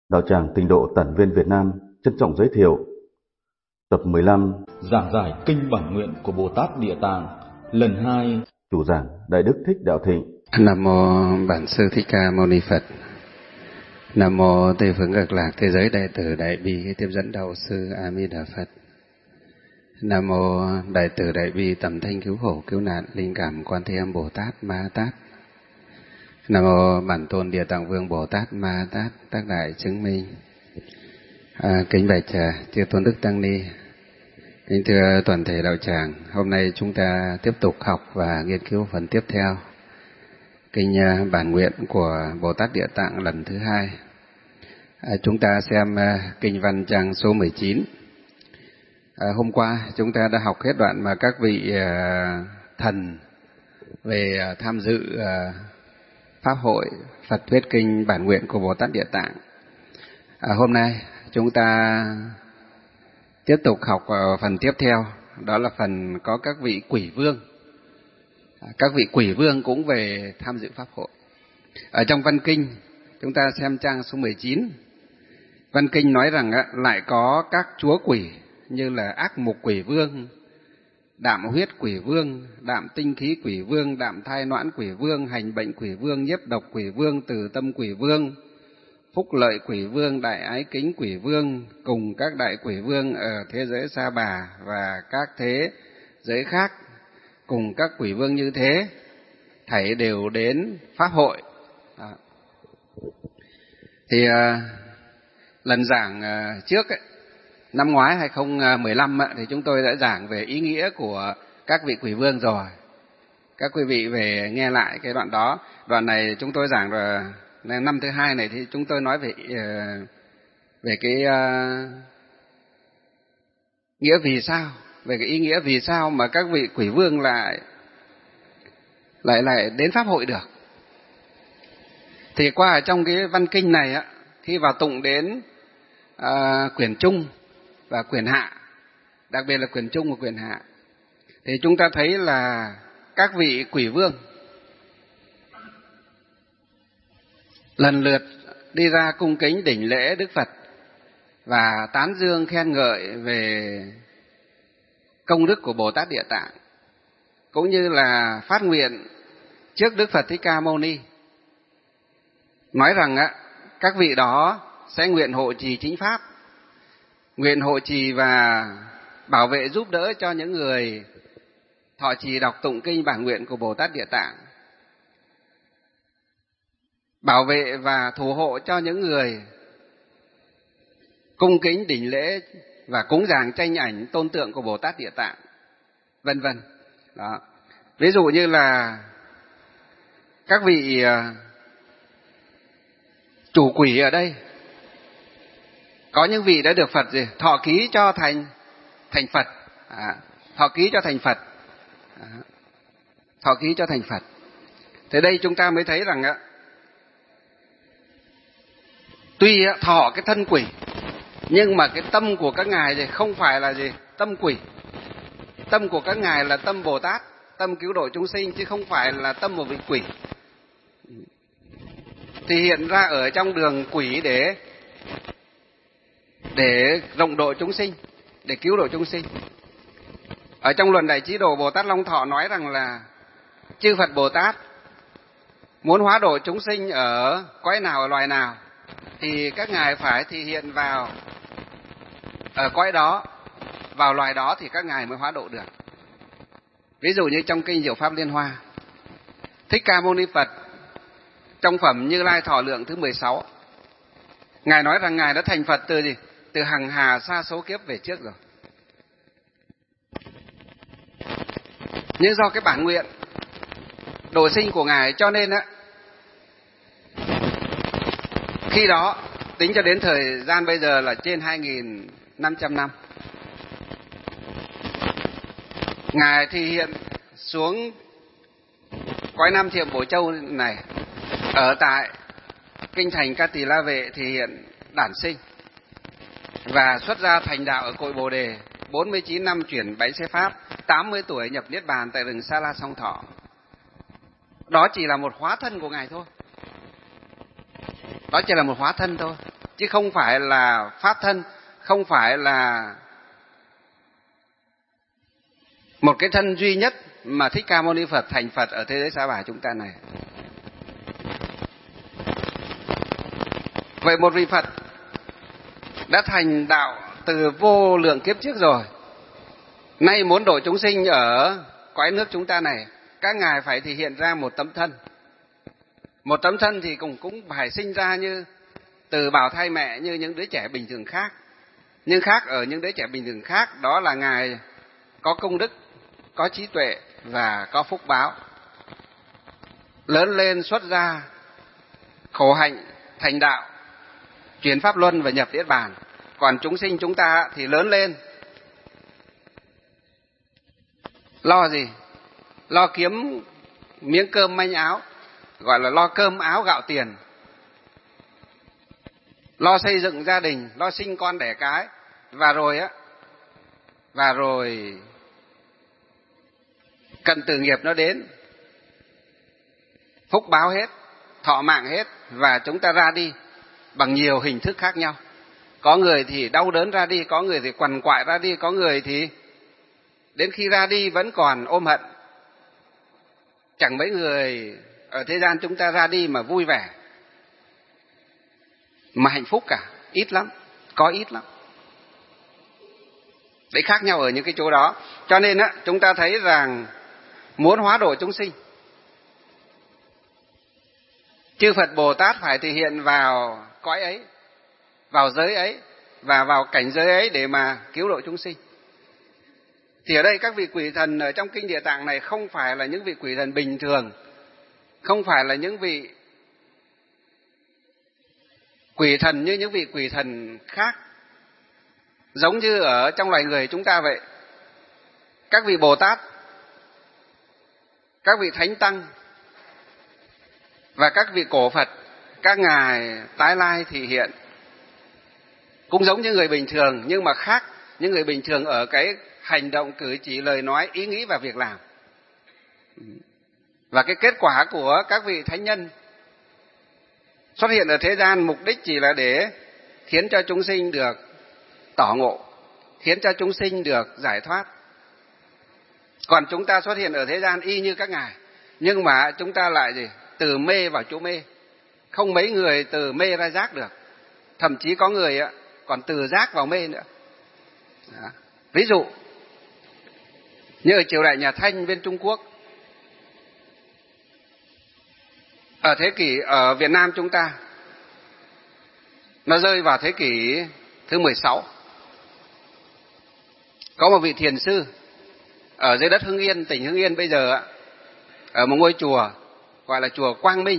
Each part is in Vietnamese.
Đạo tràng Tịnh độ Tản Viên Việt Nam trân trọng giới thiệu tập 15 Giảng giải Kinh Bản Nguyện của Bồ Tát Địa Tạng lần 2. Chủ giảng Đại Đức Thích Đạo Thịnh. Nam mô Bản Sư Thích Ca Mâu Ni Phật. Nam mô Tây Phương Cực Lạc Thế Giới Đại Từ Đại Bi Tiếp Dẫn Đạo Sư A Di Đà Phật. Nam mô Đại Từ Đại Bi Tầm Thanh Cứu Khổ Cứu Nạn Linh Cảm Quan Thế Âm Bồ Tát Ma Tát. Nam mô Bản Tôn Địa Tạng Vương Bồ Tát Ma Tát Tác Đại Chứng Minh. Kính bạch chư tôn đức tăng ni, kính thưa toàn thể đạo tràng, hôm nay chúng ta tiếp tục học và nghiên cứu phần tiếp theo Kinh Bản Nguyện của Bồ Tát Địa Tạng lần thứ 2. Chúng ta xem kinh văn trang số 19. Hôm qua chúng ta đã học hết đoạn mà các vị thần về tham dự Pháp hội Phật thuyết kinh Bản Nguyện của Bồ Tát Địa Tạng. Hôm nay chúng ta tiếp tục học phần tiếp theo, đó là phần có các vị quỷ vương. Các vị quỷ vương cũng về tham dự Pháp hội. Ở trong văn kinh, chúng ta xem trang số 19. Văn kinh nói rằng lại có các chúa quỷ như là ác mục quỷ vương, đạm huyết quỷ vương, đạm tinh khí quỷ vương, đạm thai noãn quỷ vương, hành bệnh quỷ vương, nhiếp độc quỷ vương, từ tâm quỷ vương, phúc lợi quỷ vương, đại ái kính quỷ vương, cùng các đại quỷ vương ở thế giới Sa Bà và các thế giới khác, cùng các quỷ vương như thế, thảy đều đến Pháp hội. Thì lần giảng trước năm ngoái 2015 thì chúng tôi đã giảng về ý nghĩa của các vị quỷ vương rồi. Các quý vị về nghe lại cái đoạn đó. Đoạn này chúng tôi giảng rồi. Năm thứ 2 này thì chúng tôi nói về cái nghĩa vì sao, về cái ý nghĩa vì sao mà các vị quỷ vương lại đến Pháp hội được. Thì qua ở trong cái văn kinh này khi vào tụng đến quyển trung và quyển hạ, đặc biệt là quyển trung và quyển hạ, thì chúng ta thấy là các vị quỷ vương lần lượt đi ra cung kính đảnh lễ Đức Phật và tán dương khen ngợi về công đức của Bồ Tát Địa Tạng, cũng như là phát nguyện trước Đức Phật Thích Ca Mâu Ni, nói rằng các vị đó sẽ nguyện hộ trì chính pháp, nguyện hộ trì và bảo vệ giúp đỡ cho những người thọ trì đọc tụng kinh bản nguyện của Bồ Tát Địa Tạng, bảo vệ và thủ hộ cho những người cung kính đảnh lễ và cúng dường tranh ảnh tôn tượng của Bồ Tát Địa Tạng, vân vân. Đó. Ví dụ như là các vị chủ quỷ ở đây, có những vị đã được Phật thọ ký cho thành Phật, thọ ký cho thành Phật, thọ ký cho thành Phật. Thế đây chúng ta mới thấy rằng tuy thọ cái thân quỷ, nhưng mà cái tâm của các ngài thì không phải là tâm quỷ. Tâm của các ngài là tâm Bồ Tát, tâm cứu độ chúng sinh, chứ không phải là tâm một vị quỷ. Thì hiện ra ở trong đường quỷ để rộng độ chúng sinh, để cứu độ chúng sinh. Ở trong luận Đại Chí Đồ, Bồ Tát Long Thọ nói rằng là chư Phật Bồ Tát muốn hóa độ chúng sinh ở cõi nào, ở loài nào, thì các ngài phải thể hiện vào ở cõi đó, vào loài đó thì các ngài mới hóa độ được. Ví dụ như trong kinh Diệu Pháp Liên Hoa, Thích Ca Mâu Ni Phật trong phẩm Như Lai Thọ Lượng thứ 16, ngài nói rằng ngài đã thành Phật từ hằng hà sa số kiếp về trước rồi. Nhưng do cái bản nguyện độ sinh của ngài, cho nên khi đó tính cho đến thời gian bây giờ là trên 2.500 năm, ngài thì hiện xuống cõi Nam Thiệm Bổ Châu này, ở tại kinh thành Ca Tỳ La Vệ thì hiện đản sinh và xuất ra thành đạo ở cội Bồ Đề, 49 năm chuyển bánh xe pháp, 80 tuổi nhập niết bàn tại rừng Sa La Song Thọ. Đó chỉ là một hóa thân của ngài thôi. Đó chỉ là một hóa thân thôi. chứ không phải là pháp thân, không phải là một cái thân duy nhất mà Thích Ca Mâu Ni Phật thành Phật ở thế giới Sa Bà chúng ta này. Vậy một vị Phật đã thành đạo từ vô lượng kiếp trước rồi, nay muốn độ chúng sinh ở cõi nước chúng ta này, các ngài phải thể hiện ra một tấm thân. Một tấm thân thì cũng phải sinh ra như từ bào thai mẹ như những đứa trẻ bình thường khác. Nhưng khác ở những đứa trẻ bình thường khác đó là ngài có công đức, có trí tuệ và có phúc báo. Lớn lên xuất gia, khổ hạnh, thành đạo, chuyển pháp luân và nhập niết bàn. Còn chúng sinh chúng ta thì lớn lên lo gì? Lo kiếm miếng cơm manh áo, gọi là lo cơm áo gạo tiền, lo xây dựng gia đình, lo sinh con đẻ cái, và rồi cận tử nghiệp nó đến, phúc báo hết, thọ mạng hết, và chúng ta ra đi bằng nhiều hình thức khác nhau. Có người thì đau đớn ra đi, có người thì quằn quại ra đi, có người thì đến khi ra đi vẫn còn ôm hận. Chẳng mấy người ở thế gian chúng ta ra đi mà vui vẻ, mà hạnh phúc cả, ít lắm, có ít lắm. Đấy, khác nhau ở những cái chỗ đó. Cho nên chúng ta thấy rằng muốn hóa độ chúng sinh, chư Phật Bồ Tát phải thể hiện vào cõi ấy, vào giới ấy và vào cảnh giới ấy để mà cứu độ chúng sinh. Thì ở đây các vị quỷ thần ở trong kinh Địa Tạng này không phải là những vị quỷ thần bình thường, không phải là những vị quỷ thần như những vị quỷ thần khác, giống như ở trong loài người chúng ta vậy. Các vị Bồ Tát, các vị Thánh Tăng và các vị cổ Phật, các ngài tái lai thị hiện cũng giống như người bình thường, nhưng mà khác những người bình thường ở cái hành động, cử chỉ, lời nói, ý nghĩ và việc làm. Và cái kết quả của các vị thánh nhân xuất hiện ở thế gian mục đích chỉ là để khiến cho chúng sinh được tỏ ngộ, khiến cho chúng sinh được giải thoát. Còn chúng ta xuất hiện ở thế gian y như các ngài, nhưng mà chúng ta lại gì? Từ mê vào chỗ mê. Không mấy người từ mê ra giác được. Thậm chí có người còn từ giác vào mê nữa. Đó. Ví dụ như ở triều đại nhà Thanh bên Trung Quốc, ở thế kỷ ở Việt Nam chúng ta, nó rơi vào thế kỷ thứ 16. Có một vị thiền sư ở dưới đất Hưng Yên, tỉnh Hưng Yên bây giờ, ở một ngôi chùa gọi là chùa Quang Minh.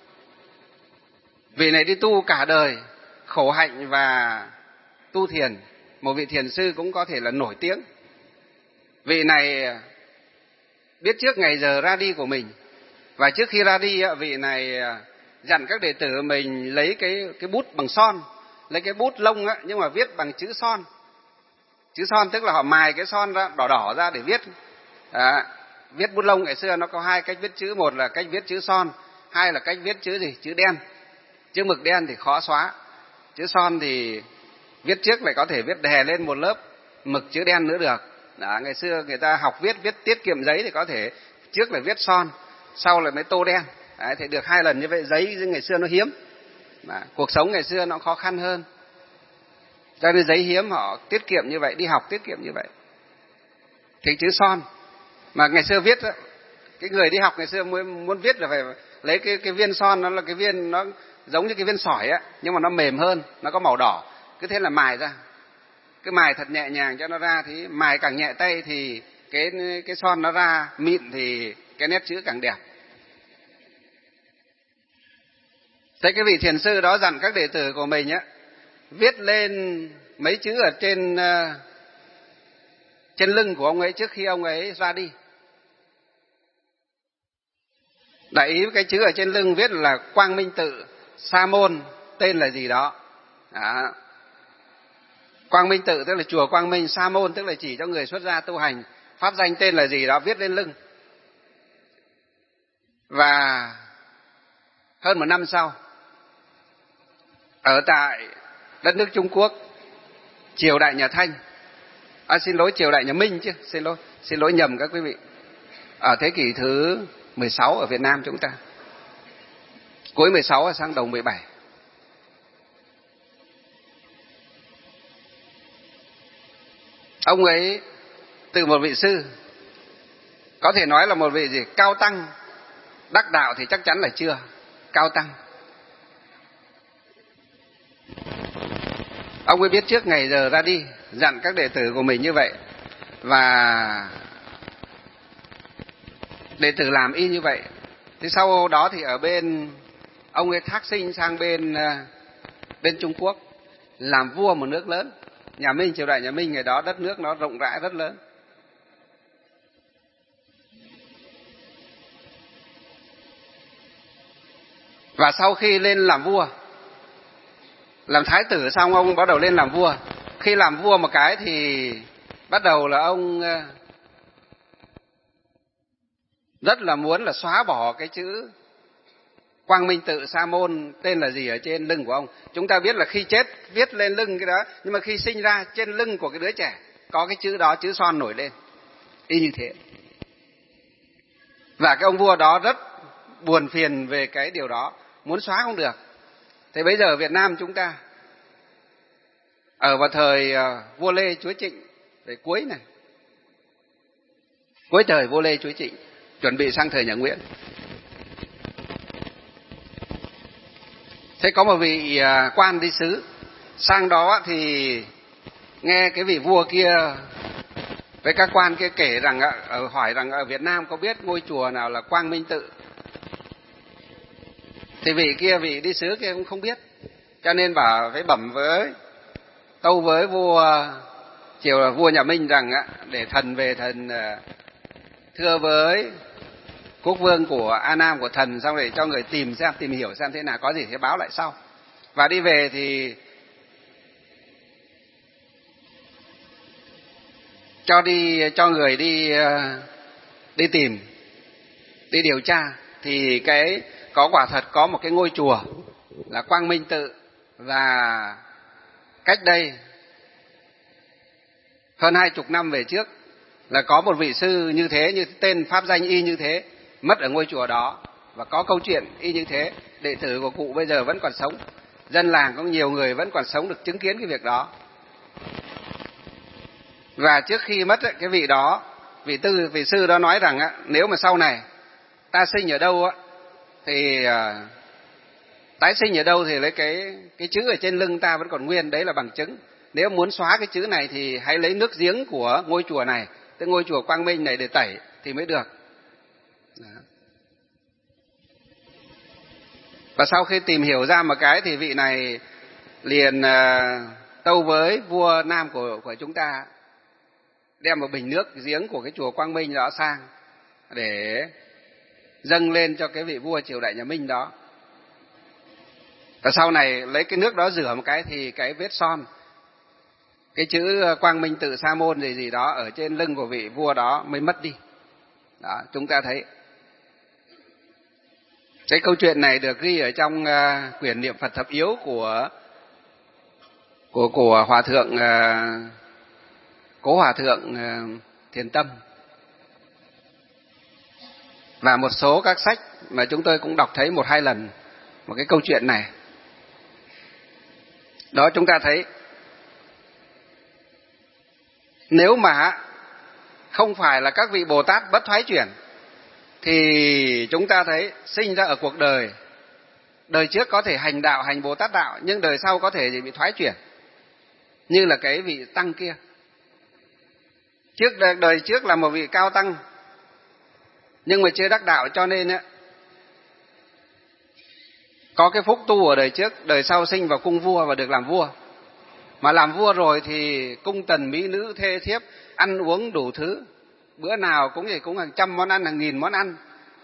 Vị này đi tu cả đời, khổ hạnh và tu thiền, một vị thiền sư cũng có thể là nổi tiếng. Vị này biết trước ngày giờ ra đi của mình, và trước khi ra đi vị này dặn các đệ tử mình lấy cái bút bằng son, lấy cái bút lông nhưng mà viết bằng chữ son. Chữ son tức là họ mài cái son ra, đỏ đỏ ra để viết. Viết bút lông ngày xưa nó có hai cách viết chữ, một là cách viết chữ son, hai là cách viết chữ gì? Chữ đen. Chữ mực đen thì khó xóa, chữ son thì viết trước lại có thể viết đè lên một lớp mực chữ đen nữa được. Đó, ngày xưa người ta học viết tiết kiệm giấy thì có thể trước là viết son, sau là mới tô đen. Đấy, thì được 2 lần như vậy. Giấy ngày xưa nó hiếm. Đó, cuộc sống ngày xưa nó khó khăn hơn, cho nên giấy hiếm, họ tiết kiệm như vậy, đi học tiết kiệm như vậy. Thì chữ son mà ngày xưa viết, cái người đi học ngày xưa muốn viết là phải lấy cái viên son, nó là cái viên nó giống như cái viên sỏi nhưng mà nó mềm hơn, nó có màu đỏ. Cứ thế là mài ra, cứ mài thật nhẹ nhàng cho nó ra. Thì mài càng nhẹ tay thì cái son nó ra mịn, thì cái nét chữ càng đẹp. Thế cái vị thiền sư đó dặn các đệ tử của mình viết lên mấy chữ ở trên lưng của ông ấy trước khi ông ấy ra đi. Đại ý cái chữ ở trên lưng viết là Quang Minh Tự, Sa Môn, tên là gì đó. Đó. Quang Minh Tự tức là chùa Quang Minh, Sa Môn tức là chỉ cho người xuất gia tu hành, pháp danh tên là gì đó viết lên lưng. Và hơn 1 năm sau, ở tại đất nước Trung Quốc, triều đại nhà Thanh, xin lỗi, triều đại nhà Minh chứ, xin lỗi nhầm các quý vị, ở thế kỷ thứ 16 ở Việt Nam chúng ta, cuối 16 sang đầu 17. Ông ấy từ một vị sư, có thể nói là một vị gì cao tăng, đắc đạo thì chắc chắn là chưa, cao tăng. Ông ấy biết trước ngày giờ ra đi, dặn các đệ tử của mình như vậy, và đệ tử làm y như vậy. Thế sau đó thì ở bên, ông ấy thác sinh sang bên Trung Quốc, làm vua một nước lớn, nhà Minh, triều đại nhà Minh ngày đó đất nước nó rộng rãi rất lớn. Và sau khi lên làm vua, làm thái tử xong, ông bắt đầu lên làm vua. Khi làm vua một cái thì bắt đầu là ông rất là muốn là xóa bỏ cái chữ Quang Minh Tự Sa Môn tên là gì ở trên lưng của ông. Chúng ta biết là khi chết viết lên lưng cái đó, nhưng mà khi sinh ra trên lưng của cái đứa trẻ có cái chữ đó, chữ son nổi lên, y như thế. Và cái ông vua đó rất buồn phiền về cái điều đó, muốn xóa không được. Thế bây giờ ở Việt Nam chúng ta, ở vào thời vua Lê Chúa Trịnh, về cuối này, cuối thời vua Lê Chúa Trịnh, chuẩn bị sang thời nhà Nguyễn. Thế có một vị quan đi sứ sang đó thì nghe cái vị vua kia với các quan kia kể rằng, hỏi rằng ở Việt Nam có biết ngôi chùa nào là Quang Minh Tự. Thì vị đi sứ kia cũng không biết, cho nên bảo phải bẩm với, tâu với vua vua nhà Minh rằng để thần về, thần thưa với quốc vương của A Nam của thần, xong để cho người tìm hiểu xem thế nào, có gì thì báo lại sau. Và đi về thì cho người đi tìm, đi điều tra, thì quả thật có một cái ngôi chùa là Quang Minh Tự, và cách đây hơn 20 năm về trước là có một vị sư như thế, như tên pháp danh y như thế, mất ở ngôi chùa đó, và có câu chuyện y như thế. Đệ tử của cụ bây giờ vẫn còn sống, dân làng có nhiều người vẫn còn sống được chứng kiến cái việc đó. Và trước khi mất cái vị đó, vị sư đó nói rằng nếu mà sau này ta sinh ở đâu thì tái sinh ở đâu thì lấy cái chữ ở trên lưng ta vẫn còn nguyên, đấy là bằng chứng. Nếu muốn xóa cái chữ này thì hãy lấy nước giếng của ngôi chùa này, tức ngôi chùa Quang Minh này, để tẩy thì mới được. Đó. Và sau khi tìm hiểu ra một cái thì vị này liền tâu với vua Nam của chúng ta, đem một bình nước giếng của cái chùa Quang Minh đó sang để dâng lên cho cái vị vua triều đại nhà Minh đó. Và sau này lấy cái nước đó rửa một cái thì cái vết son, cái chữ Quang Minh Tự Sa Môn gì đó ở trên lưng của vị vua đó mới mất đi. Đó, chúng ta thấy cái câu chuyện này được ghi ở trong quyển niệm Phật thập yếu của hòa thượng Cố Hòa Thượng Thiền Tâm, và một số các sách mà chúng tôi cũng đọc thấy 1-2 lần một cái câu chuyện này. Đó, chúng ta thấy nếu mà không phải là các vị Bồ Tát bất thoái chuyển thì chúng ta thấy sinh ra ở cuộc đời trước có thể hành đạo, hành Bồ Tát đạo, nhưng đời sau có thể bị thoái chuyển, như là cái vị tăng kia. Đời trước là một vị cao tăng nhưng mà chưa đắc đạo, cho nên có cái phúc tu ở đời trước, đời sau sinh vào cung vua và được làm vua. Mà làm vua rồi thì cung tần mỹ nữ thê thiếp, ăn uống đủ thứ, bữa nào cũng hàng trăm món ăn, hàng nghìn món ăn,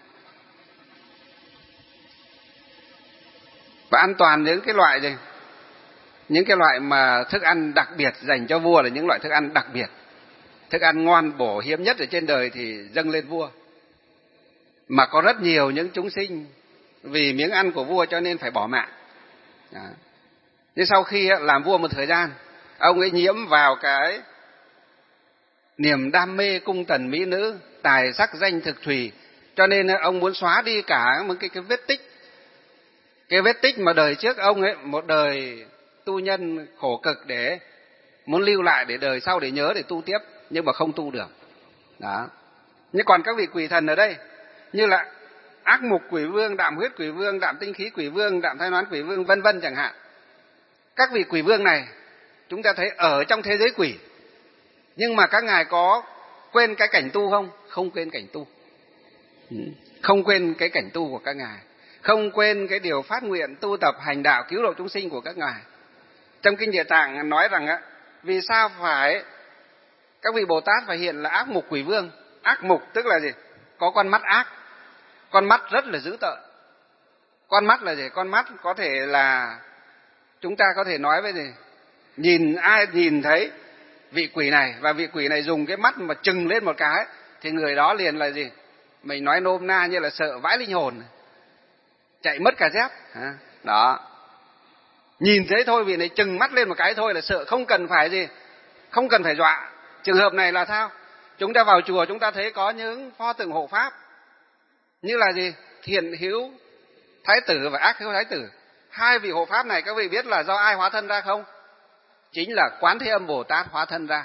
và ăn toàn những cái loại mà thức ăn đặc biệt dành cho vua, là những loại thức ăn đặc biệt, thức ăn ngon bổ hiếm nhất ở trên đời thì dâng lên vua. Mà có rất nhiều những chúng sinh vì miếng ăn của vua cho nên phải bỏ mạng. Đó. Nhưng sau khi làm vua một thời gian, ông ấy nhiễm vào cái niềm đam mê cung tần mỹ nữ, tài sắc danh thực thùy, cho nên ông muốn xóa đi cả một cái vết tích. Cái vết tích mà đời trước ông ấy, một đời tu nhân khổ cực để muốn lưu lại để đời sau để nhớ để tu tiếp, nhưng mà không tu được. Đó. Nhưng còn các vị quỷ thần ở đây, như là ác mục quỷ vương, đạm huyết quỷ vương, đạm tinh khí quỷ vương, đạm thai noán quỷ vương, vân vân chẳng hạn. Các vị quỷ vương này chúng ta thấy ở trong thế giới quỷ, nhưng mà các ngài có quên cái cảnh tu không? Không quên cảnh tu. Không quên cái cảnh tu của các ngài, không quên cái điều phát nguyện tu tập hành đạo cứu độ chúng sinh của các ngài. Trong Kinh Địa Tạng nói rằng vì sao phải các vị Bồ Tát phải hiện là ác mục quỷ vương? Ác mục tức là gì? Có con mắt ác, con mắt rất là dữ tợn. Con mắt là gì? Con mắt có thể là chúng ta có thể nói với gì? Nhìn ai nhìn thấy vị quỷ này và vị quỷ này dùng cái mắt mà trừng lên một cái thì người đó liền là gì? Mình nói nôm na như là sợ vãi linh hồn, chạy mất cả dép. Đó. Nhìn thấy thôi, vị này trừng mắt lên một cái thôi là sợ, không cần phải gì, không cần phải dọa. Trường hợp này là sao? Chúng ta vào chùa chúng ta thấy có những pho tượng hộ pháp như là gì? Thiện hữu thái tử và ác hữu thái tử. Hai vị hộ pháp này các vị biết là do ai hóa thân ra không? Chính là Quán Thế Âm Bồ Tát hóa thân ra.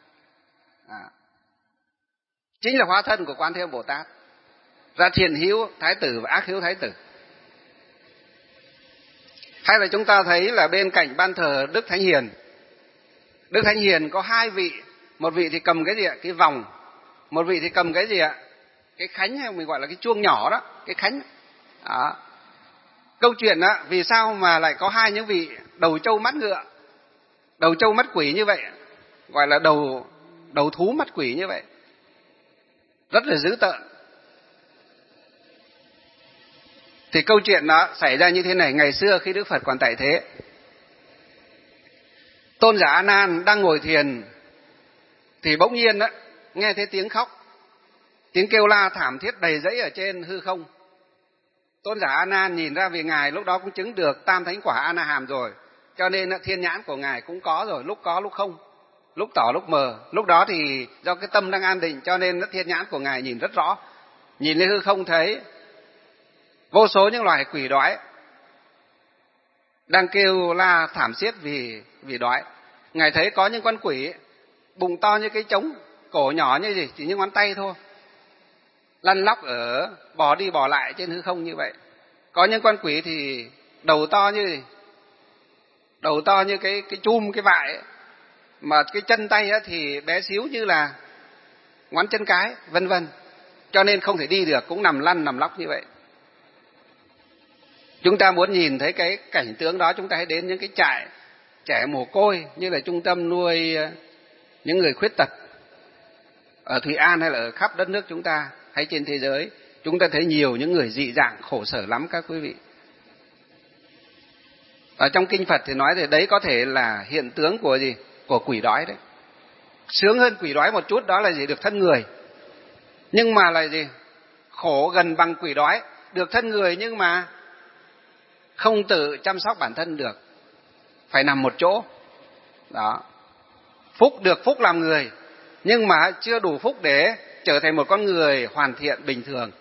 Chính là hóa thân của Quán Thế Âm Bồ Tát ra thiện hữu thái tử và ác hữu thái tử. Hay là chúng ta thấy là bên cạnh ban thờ Đức Thánh Hiền, Đức Thánh Hiền có hai vị, một vị thì cầm cái gì ạ? Cái vòng, một vị thì cầm cái gì ạ? Cái khánh, hay mình gọi là cái chuông nhỏ đó, cái khánh. Đó. Câu chuyện đó, vì sao mà lại có hai những vị đầu trâu mắt ngựa, đầu trâu mắt quỷ như vậy, gọi là đầu thú mắt quỷ như vậy, rất là dữ tợn. Thì câu chuyện đó xảy ra như thế này. Ngày xưa khi Đức Phật còn tại thế, Tôn giả A Nan đang ngồi thiền thì bỗng nhiên đó, nghe thấy tiếng khóc, tiếng kêu la thảm thiết đầy rẫy ở trên hư không. Tôn giả A Nan nhìn ra, vì ngài lúc đó cũng chứng được tam thánh quả A Na Hàm rồi, cho nên thiên nhãn của ngài cũng có rồi, lúc có lúc không, lúc tỏ lúc mờ. Lúc đó thì do cái tâm đang an định cho nên thiên nhãn của ngài nhìn rất rõ, nhìn lên hư không thấy vô số những loài quỷ đói đang kêu la thảm thiết vì đói. Ngài thấy có những con quỷ bụng to như cái trống, cổ nhỏ như gì, chỉ như ngón tay thôi, lăn lóc ở bò đi bò lại trên hư không như vậy. Có những con quỷ thì đầu to như gì? Đầu to như cái chum, cái vại ấy. Mà cái chân tay thì bé xíu như là ngón chân cái, vân vân. Cho nên không thể đi được, cũng nằm lăn nằm lóc như vậy. Chúng ta muốn nhìn thấy cái cảnh tướng đó, chúng ta hãy đến những cái trại trẻ mồ côi như là trung tâm nuôi những người khuyết tật ở Thụy An hay là ở khắp đất nước chúng ta hay trên thế giới. Chúng ta thấy nhiều những người dị dạng khổ sở lắm các quý vị. Ở trong Kinh Phật thì nói thì đấy có thể là hiện tướng của gì? Của quỷ đói đấy. Sướng hơn quỷ đói một chút đó là gì? Được thân người. Nhưng mà là gì? Khổ gần bằng quỷ đói. Được thân người nhưng mà không tự chăm sóc bản thân được, phải nằm một chỗ. Đó. Phúc được phúc làm người, nhưng mà chưa đủ phúc để trở thành một con người hoàn thiện bình thường.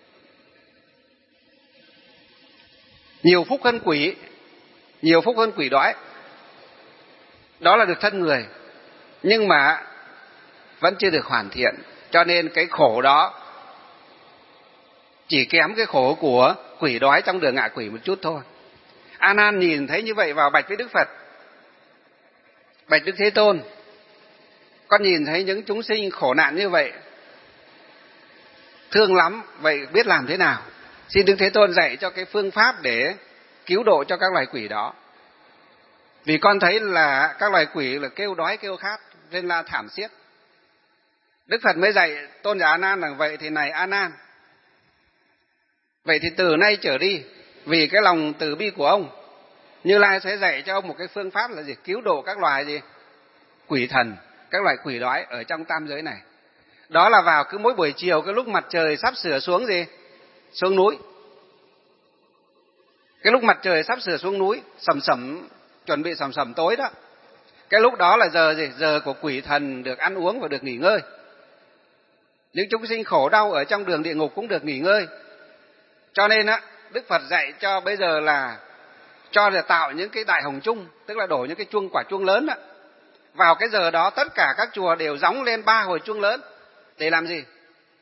Nhiều phúc hơn quỷ, nhiều phúc hơn quỷ đói. Đó là được thân người, nhưng mà vẫn chưa được hoàn thiện. Cho nên cái khổ đó chỉ kém cái khổ của quỷ đói trong đường ngạ quỷ một chút thôi. A Nan nhìn thấy như vậy vào bạch với Đức Phật: bạch Đức Thế Tôn, con nhìn thấy những chúng sinh khổ nạn như vậy, thương lắm, vậy biết làm thế nào? Xin Đức Thế Tôn dạy cho cái phương pháp để cứu độ cho các loài quỷ đó. Vì con thấy là các loài quỷ là kêu đói kêu khát, nên là thảm xiết. Đức Phật mới dạy Tôn giả A Nan rằng: vậy thì này A Nan, vậy thì từ nay trở đi, vì cái lòng từ bi của ông, Như Lai sẽ dạy cho ông một cái phương pháp là gì? Cứu độ các loài gì? Quỷ thần, các loài quỷ đói ở trong tam giới này. Đó là vào cứ mỗi buổi chiều, cái lúc mặt trời sắp sửa xuống gì? Xuống núi. Cái lúc mặt trời sắp sửa xuống núi, sầm sẩm chuẩn bị sầm sầm tối đó. Cái lúc đó là giờ gì? Giờ của quỷ thần được ăn uống và được nghỉ ngơi. Những chúng sinh khổ đau ở trong đường địa ngục cũng được nghỉ ngơi. Cho nên á, Đức Phật dạy cho bây giờ là cho là tạo những cái đại hồng chung, tức là đổ những cái chuông, quả chuông lớn á. Vào cái giờ đó tất cả các chùa đều gióng lên 3 hồi chuông lớn để làm gì?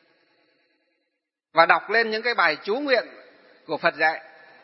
Và đọc lên những cái bài chú nguyện của Phật dạy,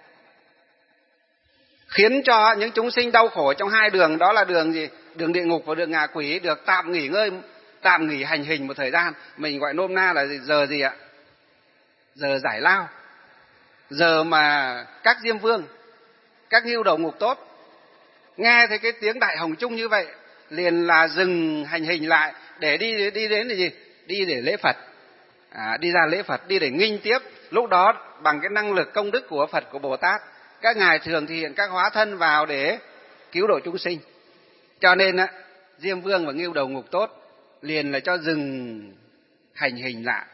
khiến cho những chúng sinh đau khổ trong 2 đường, đó là đường gì? Đường địa ngục và đường ngạ quỷ, được tạm nghỉ ngơi, tạm nghỉ hành hình một thời gian. Mình gọi nôm na là giờ gì ạ? Giờ giải lao. Giờ mà các Diêm Vương, các Ngưu Đầu Ngục Tốt nghe thấy cái tiếng đại hồng chung như vậy, liền là dừng hành hình lại để đi đến là gì? Đi để lễ Phật. Đi ra lễ Phật, đi để nghinh tiếp. Lúc đó bằng cái năng lực công đức của Phật, của Bồ Tát, các ngài thường thể hiện các hóa thân vào để cứu độ chúng sinh. Cho nên á, Diêm Vương và Ngưu Đầu Ngục Tốt liền là cho dừng hành hình lại.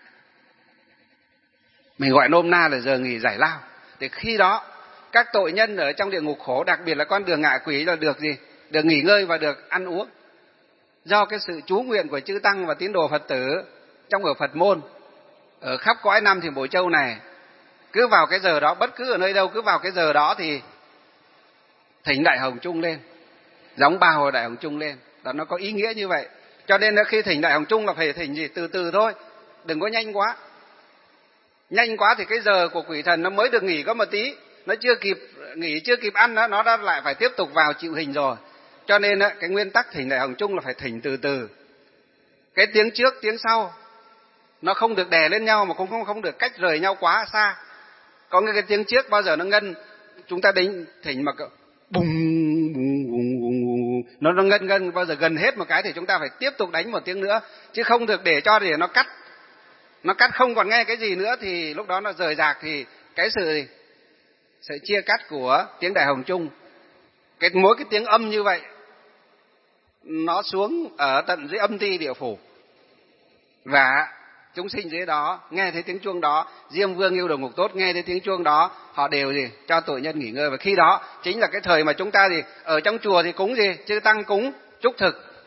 Mình gọi nôm na là giờ nghỉ giải lao. Để khi đó các tội nhân ở trong địa ngục khổ, đặc biệt là con đường ngạ quỷ, là được gì? Được nghỉ ngơi và được ăn uống. Do cái sự chú nguyện của chư tăng và tín đồ Phật tử trong ở Phật môn ở khắp cõi Nam Thiểm Bổ Châu này, cứ vào cái giờ đó, bất cứ ở nơi đâu, cứ vào cái giờ đó thì thỉnh đại hồng chung lên, gióng 3 hồi đại hồng chung lên. Đó, nó có ý nghĩa như vậy. Cho nên là khi thỉnh đại hồng chung là phải thỉnh gì? Từ từ thôi, đừng có nhanh quá. Nhanh quá thì cái giờ của quỷ thần nó mới được nghỉ có một tí, nó chưa kịp nghỉ, chưa kịp ăn, nó đã lại phải tiếp tục vào chịu hình rồi. Cho nên cái nguyên tắc thỉnh đại hồng chung là phải thỉnh từ từ. Cái tiếng trước tiếng sau nó không được đè lên nhau, mà cũng không được cách rời nhau quá xa. Có cái tiếng trước bao giờ nó ngân, chúng ta đến thỉnh mà bùng bùng bùng bùng, nó ngân bao giờ gần hết một cái thì chúng ta phải tiếp tục đánh một tiếng nữa, chứ không được để cho nó cắt không còn nghe cái gì nữa, thì lúc đó nó rời rạc, thì cái sự chia cắt của tiếng đại hồng chung, mỗi cái tiếng âm như vậy nó xuống ở tận dưới âm ti địa phủ, và chúng sinh dưới đó nghe thấy tiếng chuông đó, Diêm Vương Ngưu Đầu Ngục Tốt nghe thấy tiếng chuông đó, họ đều gì? Cho tội nhân nghỉ ngơi. Và khi đó chính là cái thời mà chúng ta gì? Ở trong chùa thì cúng gì? Chư tăng cúng chúc thực,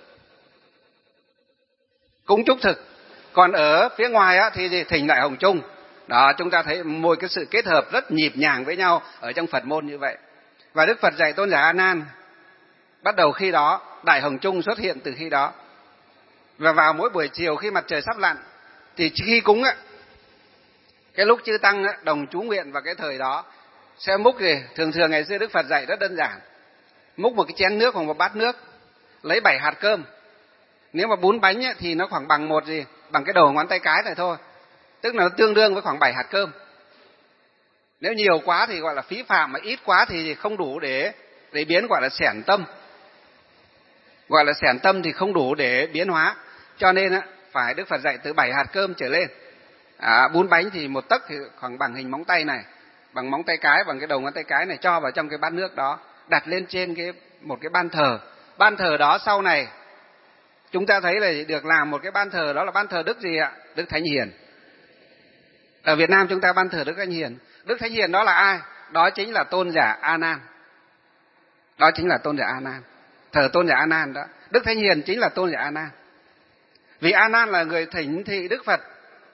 cúng chúc thực. Còn ở phía ngoài á, thì gì? Thỉnh đại hồng chung. Đó, chúng ta thấy một cái sự kết hợp rất nhịp nhàng với nhau ở trong Phật môn như vậy. Và Đức Phật dạy Tôn giả A Nan bắt đầu khi đó, đại hồng chung xuất hiện từ khi đó. Và vào mỗi buổi chiều khi mặt trời sắp lặn, thì khi cúng á, cái lúc chư tăng á, đồng chú nguyện vào cái thời đó sẽ múc gì? Thường ngày xưa Đức Phật dạy rất đơn giản, múc một cái chén nước hoặc một bát nước, lấy 7 hạt cơm. Nếu mà 4 bánh á, thì nó khoảng bằng một gì? Bằng cái đầu ngón tay cái này thôi, tức là nó tương đương với khoảng 7 hạt cơm. Nếu nhiều quá thì gọi là phí phạm, mà ít quá thì không đủ để biến, gọi là xẻn tâm. Gọi là xẻn tâm thì không đủ để biến hóa. Cho nên á, phải Đức Phật dạy từ 7 hạt cơm trở lên. 4 bánh thì 1 tấc thì khoảng bằng hình móng tay này, bằng móng tay cái, bằng cái đầu ngón tay cái này, cho vào trong cái bát nước đó, đặt lên trên một cái ban thờ. Ban thờ đó sau này chúng ta thấy là được làm một cái ban thờ, đó là ban thờ Đức gì ạ? Đức Thánh Hiền. Ở Việt Nam chúng ta ban thờ Đức Thánh Hiền. Đức Thánh Hiền đó là ai? Đó chính là Tôn giả A Nan. Đó chính là Tôn giả A Nan. Thờ Tôn giả A Nan đó. Đức Thánh Hiền chính là Tôn giả A Nan. Vì A Nan là người thỉnh thị Đức Phật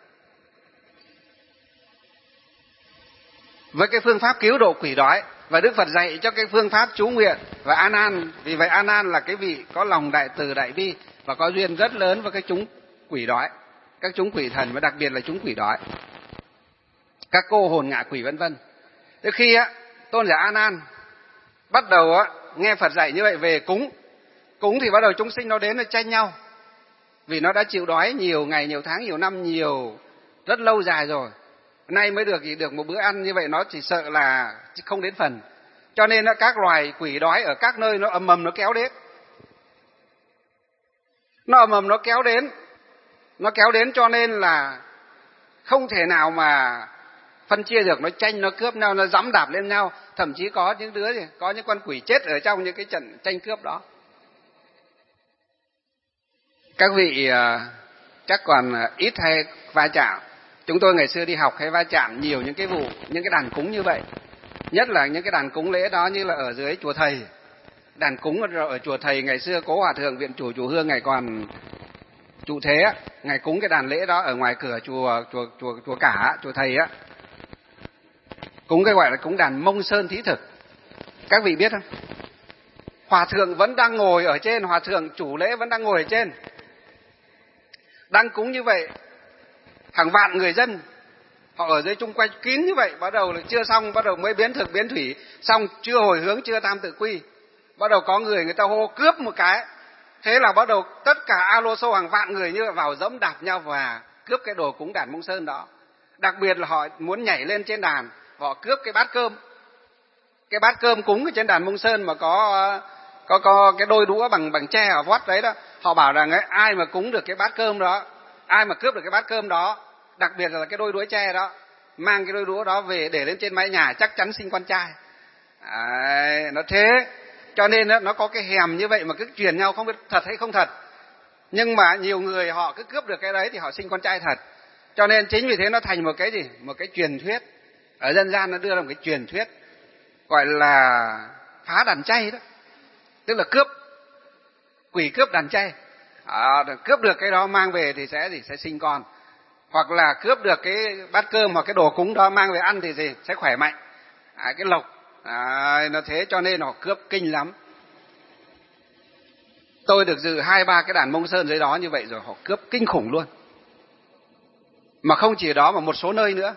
với cái phương pháp cứu độ quỷ đói, và Đức Phật dạy cho cái phương pháp chú nguyện. Và A Nan, vì vậy A Nan là cái vị có lòng đại từ đại bi và có duyên rất lớn với cái chúng quỷ đói, các chúng quỷ thần, và đặc biệt là chúng quỷ đói, các cô hồn ngạ quỷ vân vân. Thế khi á, Tôn giả A Nan bắt đầu á, nghe Phật dạy như vậy về cúng thì bắt đầu chúng sinh nó đến nó tranh nhau, vì nó đã chịu đói nhiều ngày, nhiều tháng, nhiều năm, rất lâu dài rồi. Nay mới được một bữa ăn như vậy, nó chỉ sợ là không đến phần. Cho nên các loài quỷ đói ở các nơi nó ầm ầm nó kéo đến. Nó ầm ầm nó kéo đến cho nên là không thể nào mà phân chia được, nó tranh, nó cướp nhau, nó giẫm đạp lên nhau, thậm chí có những con quỷ chết ở trong những cái trận tranh cướp đó. Các vị chắc còn ít hay va chạm. Chúng tôi ngày xưa đi học hay va chạm nhiều những cái vụ, những cái đàn cúng như vậy. Nhất là những cái đàn cúng lễ đó, như là ở dưới chùa Thầy. Đàn cúng ở chùa thầy ngày xưa Cố Hòa Thượng Viện Chủ Chùa Hương ngày còn trụ thế á, ngày cúng cái đàn lễ đó ở ngoài cửa chùa Cả, chùa thầy á, cúng cái gọi là cúng đàn Mông Sơn Thí Thực. Các vị biết không? Hòa thượng vẫn đang ngồi ở trên, hòa thượng chủ lễ vẫn đang ngồi ở trên, đang cúng như vậy, hàng vạn người dân họ ở dưới chung quanh kín như vậy. Bắt đầu là chưa xong, bắt đầu mới biến thực biến thủy, xong chưa hồi hướng, chưa tam tự quy, bắt đầu có người ta hô cướp một cái. Thế là bắt đầu tất cả alo xô hàng vạn người như vậy vào dẫm đạp nhau và cướp cái đồ cúng đàn Mông Sơn đó. Đặc biệt là họ muốn nhảy lên trên đàn, họ cướp cái bát cơm. Cái bát cơm cúng ở trên đàn Mông Sơn mà có cái đôi đũa bằng tre ở vót đấy đó. Họ bảo rằng ấy, ai mà cúng được cái bát cơm đó, ai mà cướp được cái bát cơm đó, đặc biệt là cái đôi đũa tre đó, mang cái đôi đũa đó về để lên trên mái nhà chắc chắn sinh con trai. Nó thế. Cho nên nó có cái hèm như vậy mà cứ truyền nhau, không biết thật hay không thật. Nhưng mà nhiều người họ cứ cướp được cái đấy thì họ sinh con trai thật. Cho nên chính vì thế nó thành một cái gì? Một cái truyền thuyết. Ở dân gian nó đưa ra một cái truyền thuyết gọi là phá đàn chay đó. Tức là cướp, quỷ cướp đàn chay. Cướp được cái đó mang về thì sẽ sinh con. Hoặc là cướp được cái bát cơm hoặc cái đồ cúng đó mang về ăn thì sẽ khỏe mạnh. Cái lộc. Nó thế, cho nên họ cướp kinh lắm. Tôi được dự 2-3 cái đàn Mông Sơn dưới đó như vậy rồi, họ cướp kinh khủng luôn. Mà không chỉ đó mà một số nơi nữa.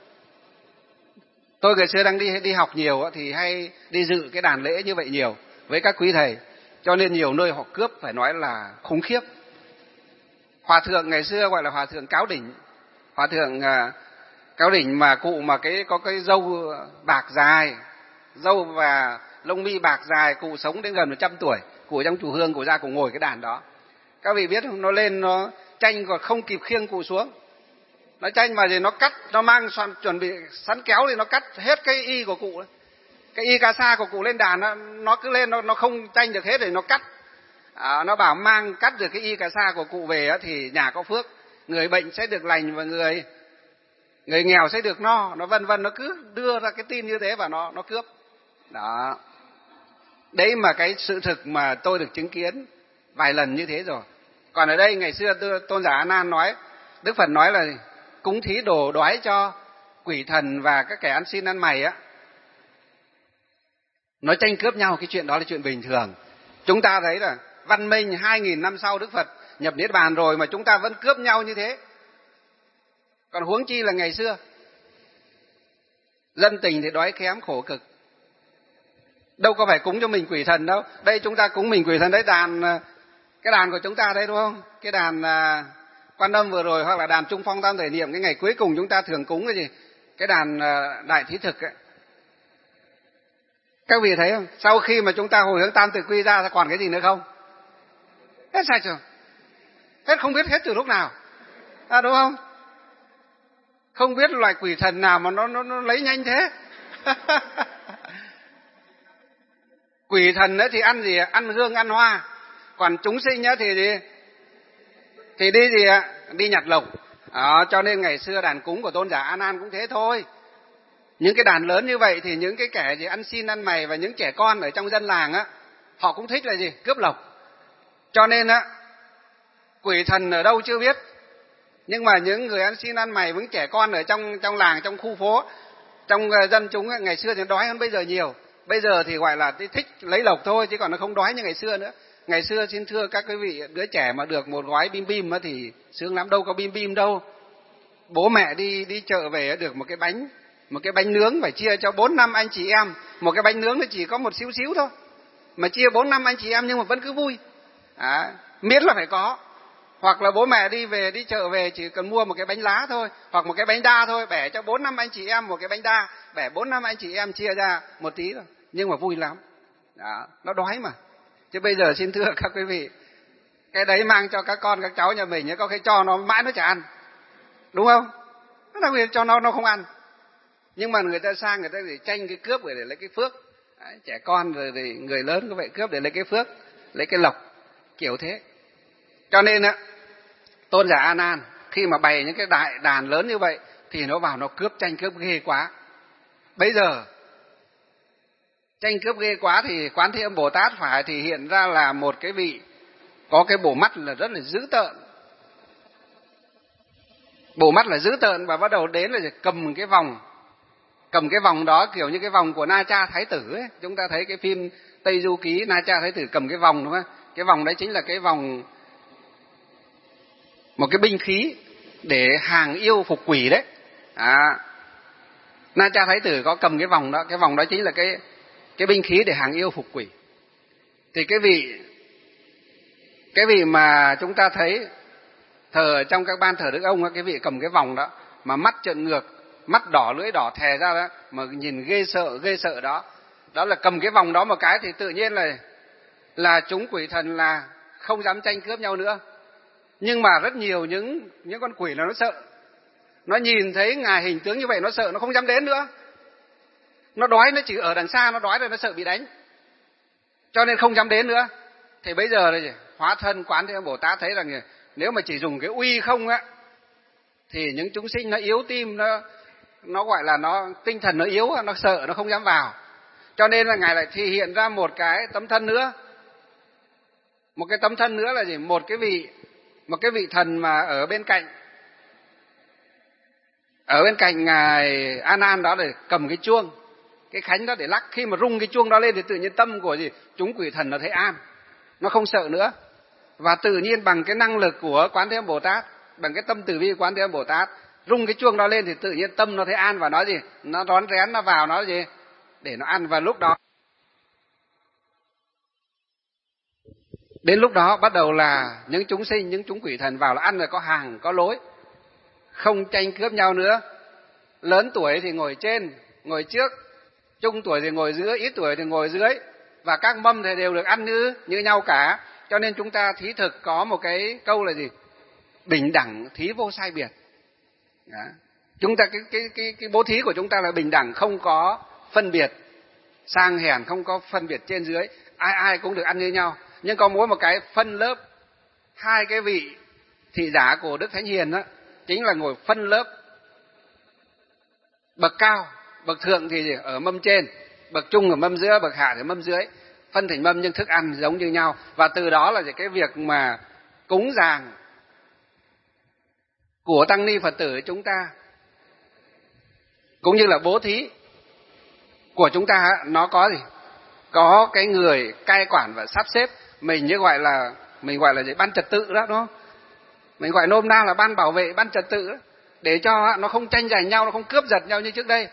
Tôi ngày xưa đang đi học nhiều thì hay đi dự cái đàn lễ như vậy nhiều với các quý thầy. Cho nên nhiều nơi họ cướp phải nói là khủng khiếp. Hòa thượng ngày xưa gọi là Hòa thượng Cáo Đỉnh. Hòa thượng Cáo Đỉnh mà cụ mà có cái râu bạc dài, râu và lông mi bạc dài, cụ sống đến gần 100 tuổi. Cụ trong chùa Hương, cụ ra cụ ngồi cái đàn đó. Các vị biết không, nó lên nó tranh còn không kịp khiêng cụ xuống. Nó tranh mà thì nó cắt, nó mang chuẩn bị sắn kéo thì nó cắt hết cái y của cụ. Cái y cà sa của cụ lên đàn, nó cứ lên, nó không tranh được hết thì nó cắt. Nó bảo mang cắt được cái y cà sa của cụ về thì nhà có phước, người bệnh sẽ được lành và người nghèo sẽ được no. Nó vân vân, nó cứ đưa ra cái tin như thế và nó cướp. Đó. Đấy mà cái sự thực mà tôi được chứng kiến vài lần như thế rồi. Còn ở đây ngày xưa Tôn giả A Nan nói, Đức Phật nói là cúng thí đồ đói cho quỷ thần và các kẻ ăn xin ăn mày á, nó tranh cướp nhau, cái chuyện đó là chuyện bình thường. Chúng ta thấy là văn minh 2.000 năm sau Đức Phật nhập Niết Bàn rồi mà chúng ta vẫn cướp nhau như thế. Còn huống chi là ngày xưa. Dân tình thì đói kém khổ cực. Đâu có phải cúng cho mình quỷ thần đâu. Đây chúng ta cúng mình quỷ thần đấy, cái đàn của chúng ta đấy đúng không? Cái đàn Quan Âm vừa rồi, hoặc là đàn Trung Phong Tam Thể Niệm, cái ngày cuối cùng chúng ta thường cúng cái gì? Cái đàn Đại Thí Thực ấy. Các vị thấy không? Sau khi mà chúng ta hồi hướng tam tự quy ra còn cái gì nữa không? Hết sạch rồi. Hết, không biết hết từ lúc nào. Đúng không? Không biết loài quỷ thần nào mà nó lấy nhanh thế. Quỷ thần ấy thì ăn gì? Ăn hương, ăn hoa. Còn chúng sinh ấy thì gì? Thì đi gì ạ? Đi nhặt lộc. Cho nên ngày xưa đàn cúng của Tôn giả A Nan cũng thế thôi. Những cái đàn lớn như vậy thì những cái kẻ gì ăn xin ăn mày và những trẻ con ở trong dân làng á, họ cũng thích là gì? Cướp lộc. Cho nên á, quỷ thần ở đâu chưa biết, nhưng mà những người ăn xin ăn mày với trẻ con ở trong làng, trong khu phố, trong dân chúng ấy, ngày xưa thì đói hơn bây giờ nhiều. Bây giờ thì gọi là thích lấy lộc thôi, chứ còn nó không đói như ngày xưa nữa. Ngày xưa xin thưa các quý vị, đứa trẻ mà được một gói bim bim thì sướng lắm, đâu có bim bim đâu. Bố mẹ đi chợ về được một cái bánh nướng phải chia cho 4-5 anh chị em. Một cái bánh nướng nó chỉ có một xíu xíu thôi, mà chia 4-5 anh chị em nhưng mà vẫn cứ vui. Miễn là phải có. Hoặc là bố mẹ đi chợ về chỉ cần mua một cái bánh lá thôi, hoặc một cái bánh đa thôi, bẻ cho 4-5 anh chị em một cái bánh đa, bẻ 4-5 anh chị em chia ra một tí thôi, nhưng mà vui lắm. Nó đói mà. Chứ bây giờ xin thưa các quý vị, cái đấy mang cho các con các cháu nhà mình có khi cho nó mãi nó chả ăn, đúng không? Đặc biệt cho nó không ăn. Nhưng mà người ta sang, người ta để tranh cái cướp để lấy cái phước. Trẻ con rồi thì người lớn cũng vậy, cướp để lấy cái phước, lấy cái lộc, kiểu thế. Cho nên á, Tôn giả A Nan khi mà bày những cái đại đàn lớn như vậy thì nó vào nó cướp, tranh cướp ghê quá. Bây giờ Tranh cướp ghê quá thì Quán Thế Âm Bồ Tát phải thì hiện ra là một cái vị có cái bộ mắt là rất là dữ tợn. Bộ mắt là dữ tợn và bắt đầu đến là cầm cái vòng đó kiểu như cái vòng của Na Cha Thái Tử ấy. Chúng ta thấy cái phim Tây Du Ký, Na Cha Thái Tử cầm cái vòng đúng không? Cái vòng đấy chính là cái vòng, một cái binh khí để hàng yêu phục quỷ đấy. Na Cha Thái Tử có cầm cái vòng đó chính là cái binh khí để hàng yêu phục quỷ. Thì cái vị mà chúng ta thấy thờ trong các ban thờ Đức Ông, cái vị cầm cái vòng đó mà mắt trợn ngược, mắt đỏ lưỡi đỏ thè ra đó, mà nhìn ghê sợ đó. Đó là cầm cái vòng đó một cái thì tự nhiên là chúng quỷ thần là không dám tranh cướp nhau nữa. Nhưng mà rất nhiều những con quỷ là nó sợ. Nó nhìn thấy ngài hình tướng như vậy nó sợ, nó không dám đến nữa. Nó đói, nó chỉ ở đằng xa, nó đói rồi nó sợ bị đánh. Cho nên không dám đến nữa. Thì bây giờ là hóa thân Quán Thế Âm Bồ Tát thấy rằng nếu mà chỉ dùng cái uy không á thì những chúng sinh nó yếu tim, nó gọi là nó tinh thần nó yếu, nó sợ, nó không dám vào. Cho nên là ngài lại thì hiện ra một cái tấm thân nữa. Một cái tấm thân nữa là gì? Một cái vị thần mà ở bên cạnh ngài A Nan đó để cầm cái chuông, cái khánh đó để lắc. Khi mà rung cái chuông đó lên thì tự nhiên tâm của chúng quỷ thần nó thấy an, nó không sợ nữa. Và tự nhiên bằng cái năng lực của Quán Thế Âm Bồ Tát, bằng cái tâm từ bi của Quán Thế Âm Bồ Tát, rung cái chuông đó lên thì tự nhiên tâm nó thấy an và nó nó rón rén, nó vào nó để nó ăn. Và lúc đó đến lúc đó bắt đầu là những chúng sinh, những chúng quỷ thần vào là ăn rồi, có hàng có lối, không tranh cướp nhau nữa. Lớn tuổi thì ngồi trên, ngồi trước, trung tuổi thì ngồi dưới, ít tuổi thì ngồi dưới, và các mâm thì đều được ăn như nhau cả. Cho nên chúng ta thí thực có một cái câu là gì? Bình đẳng thí vô sai biệt. Đó. Chúng ta cái bố thí của chúng ta là bình đẳng, không có phân biệt sang hèn, không có phân biệt trên dưới, ai cũng được ăn như nhau. Nhưng có mỗi một cái phân lớp, hai cái vị thị giả của Đức Thánh Hiền đó chính là ngồi phân lớp. Bậc cao, bậc thượng thì ở mâm trên, bậc trung ở mâm giữa, bậc hạ ở mâm dưới, phân thành mâm nhưng thức ăn giống như nhau. Và từ đó là cái việc mà cúng dường của tăng ni Phật tử chúng ta cũng như là bố thí của chúng ta, nó có gì? Có cái người cai quản và sắp xếp. Mình gọi là ban trật tự đó, đúng không? Mình gọi nôm na là ban bảo vệ, ban trật tự đó, để cho nó không tranh giành nhau, nó không cướp giật nhau như trước đây.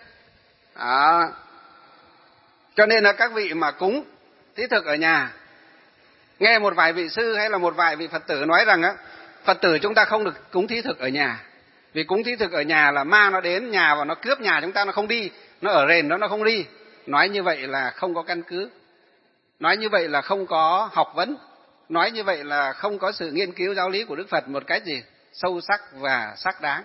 Cho nên là các vị mà cúng thí thực ở nhà, nghe một vài vị sư hay là một vài vị Phật tử nói rằng Phật tử chúng ta không được cúng thí thực ở nhà, vì cúng thí thực ở nhà là ma nó đến nhà và nó cướp nhà chúng ta, nó không đi, nó ở rền đó, nó không đi. Nói như vậy là không có căn cứ, nói như vậy là không có học vấn, nói như vậy là không có sự nghiên cứu giáo lý của Đức Phật một cách sâu sắc và xác đáng.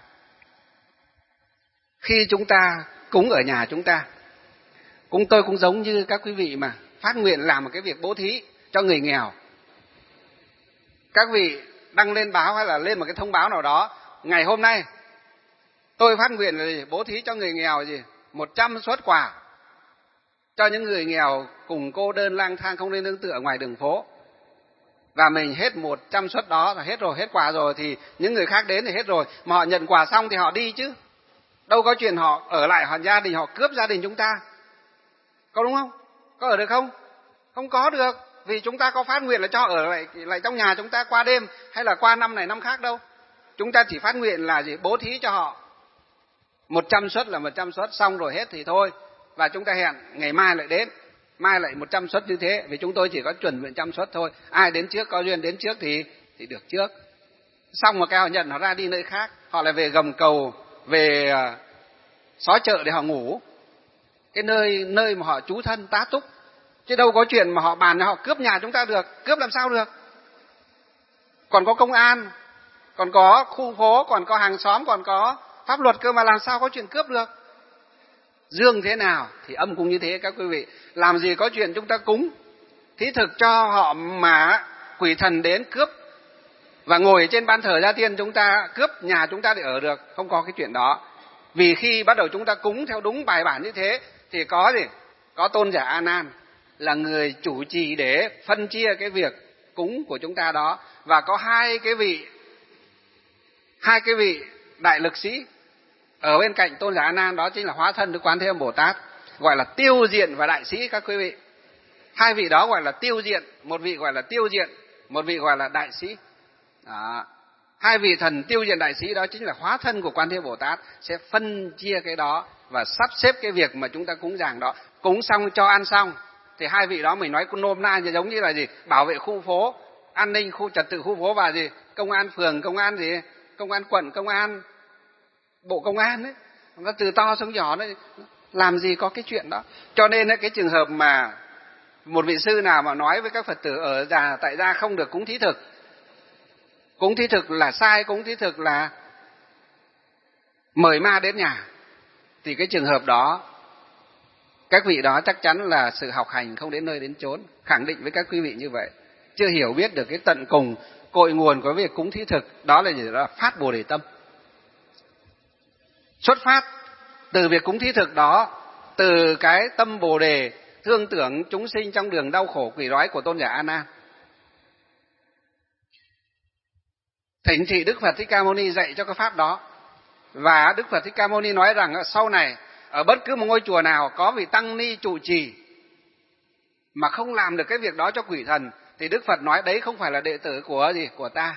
Khi chúng ta cúng ở nhà chúng ta, tôi cũng giống như các quý vị mà phát nguyện làm một cái việc bố thí cho người nghèo. Các vị đăng lên báo hay là lên một cái thông báo nào đó, ngày hôm nay tôi phát nguyện là bố thí cho người nghèo 100 suất quà cho những người nghèo cùng cô đơn lang thang không nên nương tựa ở ngoài đường phố. Và mình hết 100 suất đó là hết rồi, hết quà rồi thì những người khác đến thì hết rồi, mà họ nhận quà xong thì họ đi chứ. Đâu có chuyện họ ở lại họ gia đình, họ cướp gia đình chúng ta. Có đúng không? Có ở được không? Không có được, vì chúng ta có phát nguyện là cho ở lại trong nhà chúng ta qua đêm hay là qua năm này năm khác đâu. Chúng ta chỉ phát nguyện là bố thí cho họ 100 suất là 100 suất, xong rồi hết thì thôi. Và chúng ta hẹn ngày mai lại đến, mai lại 100 suất như thế, vì chúng tôi chỉ có chuẩn 100 suất thôi. Ai đến trước, có duyên đến trước thì được trước. Xong một cái họ nhận, họ ra đi nơi khác, họ lại về gầm cầu, về xó chợ để họ ngủ, cái nơi mà họ trú thân tá túc. Chứ đâu có chuyện mà họ bàn họ cướp nhà chúng ta được, cướp làm sao được. Còn có công an, còn có khu phố, còn có hàng xóm, còn có pháp luật cơ mà, làm sao có chuyện cướp được. Dương thế nào thì âm cũng như thế các quý vị. Làm gì có chuyện chúng ta cúng thí thực cho họ mà quỷ thần đến cướp và ngồi trên ban thờ gia tiên chúng ta cướp nhà chúng ta để ở được. Không có cái chuyện đó. Vì khi bắt đầu chúng ta cúng theo đúng bài bản như thế thì có Tôn giả A Nan, là người chủ trì để phân chia cái việc cúng của chúng ta đó. Và có hai cái vị đại lực sĩ ở bên cạnh Tôn giả A Nan, đó chính là hóa thân Đức Quán Thế Âm Bồ Tát, gọi là tiêu diện và đại sĩ các quý vị. Hai vị đó gọi là tiêu diện, một vị gọi là tiêu diện, một vị gọi là đại sĩ. Đó. Hai vị thần tiêu diện đại sĩ đó chính là hóa thân của Quan Thế Âm Bồ Tát, sẽ phân chia cái đó và sắp xếp cái việc mà chúng ta cúng dường đó. Cúng xong cho ăn xong thì hai vị đó mình nói nôm na giống như là gì? Bảo vệ khu phố, an ninh khu trật tự khu phố và gì? Công an phường, công an gì? Công an quận, công an bộ công an ấy. Nó từ to xuống nhỏ đấy, làm gì có cái chuyện đó. Cho nên cái trường hợp mà một vị sư nào mà nói với các Phật tử ở tại gia không được cúng thí thực, cúng thí thực là sai, cúng thí thực là mời ma đến nhà, thì cái trường hợp đó các vị đó chắc chắn là sự học hành không đến nơi đến chốn. Khẳng định với các quý vị như vậy, chưa hiểu biết được cái tận cùng cội nguồn của việc cúng thí thực. Đó là gì? Đó là phát Bồ Đề tâm. Xuất phát từ việc cúng thí thực đó, từ cái tâm Bồ Đề thương tưởng chúng sinh trong đường đau khổ quỷ đói của Tôn giả A Nan. Thỉnh thị Đức Phật Thích Ca Mâu Ni dạy cho cái pháp đó. Và Đức Phật Thích Ca Mâu Ni nói rằng sau này ở bất cứ một ngôi chùa nào có vị tăng ni trụ trì mà không làm được cái việc đó cho quỷ thần, thì Đức Phật nói đấy không phải là đệ tử của gì? Của ta.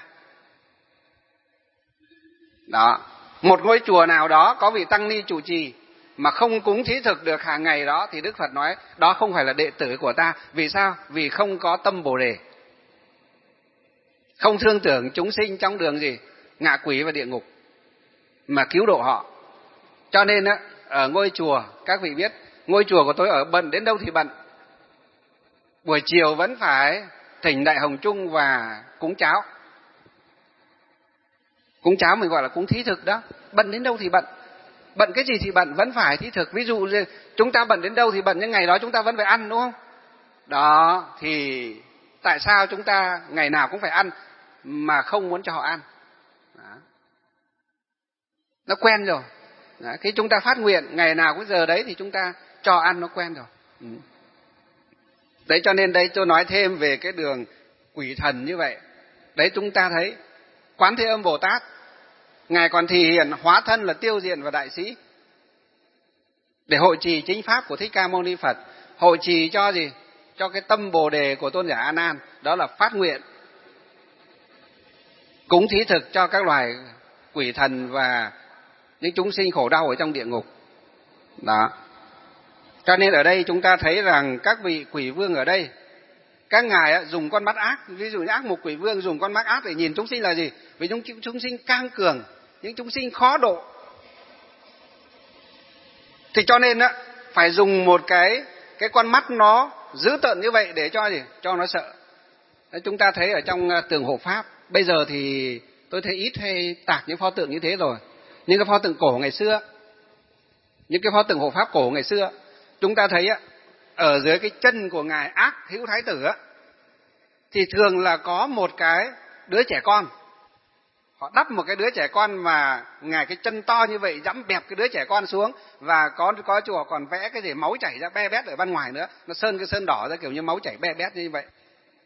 Đó. Một ngôi chùa nào đó có vị tăng ni trụ trì mà không cúng thí thực được hàng ngày đó, thì Đức Phật nói đó không phải là đệ tử của ta. Vì sao? Vì không có tâm Bồ Đề, không thương tưởng chúng sinh trong đường gì? Ngạ quỷ và địa ngục mà cứu độ họ. Cho nên ở ngôi chùa, các vị biết, ngôi chùa của tôi ở bận đến đâu thì bận. Buổi chiều vẫn phải thỉnh Đại Hồng Chung và cúng cháo. Cúng cháo mình gọi là cúng thí thực đó. Bận đến đâu thì bận. Bận cái gì thì bận, vẫn phải thí thực. Ví dụ chúng ta bận đến đâu thì bận, nhưng ngày đó chúng ta vẫn phải ăn, đúng không? Đó, thì tại sao chúng ta ngày nào cũng phải ăn mà không muốn cho họ ăn? Đó. Nó quen rồi. Đó. Khi chúng ta phát nguyện ngày nào cũng giờ đấy thì chúng ta cho ăn, nó quen rồi. Đấy, cho nên đây tôi nói thêm về cái đường quỷ thần như vậy. Đấy, chúng ta thấy Quán Thế Âm Bồ Tát, Ngài còn thể hiện hóa thân là tiêu diện và đại sĩ để hội trì chính pháp của Thích Ca Mâu Ni Phật, hội trì cho gì? Cho cái tâm Bồ Đề của Tôn giả A Nan, đó là phát nguyện cúng thí thực cho các loài quỷ thần và những chúng sinh khổ đau ở trong địa ngục. Đó. Cho nên ở đây chúng ta thấy rằng các vị quỷ vương ở đây, các ngài dùng con mắt ác, ví dụ như ác mục quỷ vương dùng con mắt ác để nhìn chúng sinh là gì? Vì những chúng sinh cang cường, những chúng sinh khó độ. Thì cho nên phải dùng một cái con mắt nó dữ tợn như vậy để cho gì? Cho nó sợ. Đấy, chúng ta thấy ở trong tượng hộ pháp, bây giờ thì tôi thấy ít hay tạc những pho tượng như thế rồi. Những cái pho tượng cổ ngày xưa, những cái pho tượng hộ pháp cổ ngày xưa, chúng ta thấy ở dưới cái chân của ngài Ác Hữu Thái Tử thì thường là có một cái đứa trẻ con. Họ đắp một cái đứa trẻ con mà ngài cái chân to như vậy dẫm bẹp cái đứa trẻ con xuống, và có chùa còn vẽ cái gì máu chảy ra be bét ở bên ngoài nữa, nó sơn cái sơn đỏ ra kiểu như máu chảy be bét như vậy.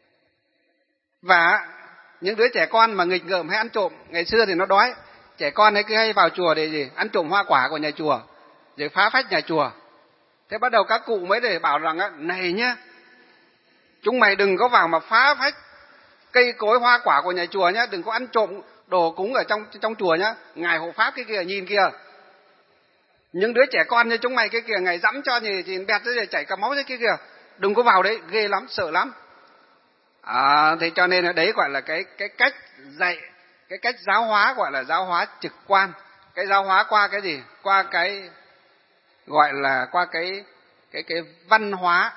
Và những đứa trẻ con mà nghịch ngợm hay ăn trộm, ngày xưa thì nó đói, trẻ con ấy cứ hay vào chùa để gì? Ăn trộm hoa quả của nhà chùa, rồi phá phách nhà chùa. Thế bắt đầu các cụ mới để bảo rằng này nhá, chúng mày đừng có vào mà phá phách cây cối hoa quả của nhà chùa nhá, đừng có ăn trộm đồ cúng ở trong chùa nhá. Ngài hộ pháp cái kìa, nhìn kìa, những đứa trẻ con như chúng mày cái kìa, ngài dẫm cho nhìn bẹt rồi chảy cả máu ra kia kìa, đừng có vào đấy, ghê lắm, sợ lắm. Thế cho nên đấy gọi là cái cách dạy, cái cách giáo hóa gọi là giáo hóa trực quan. Cái giáo hóa qua cái gì? Qua cái gọi là qua cái văn hóa.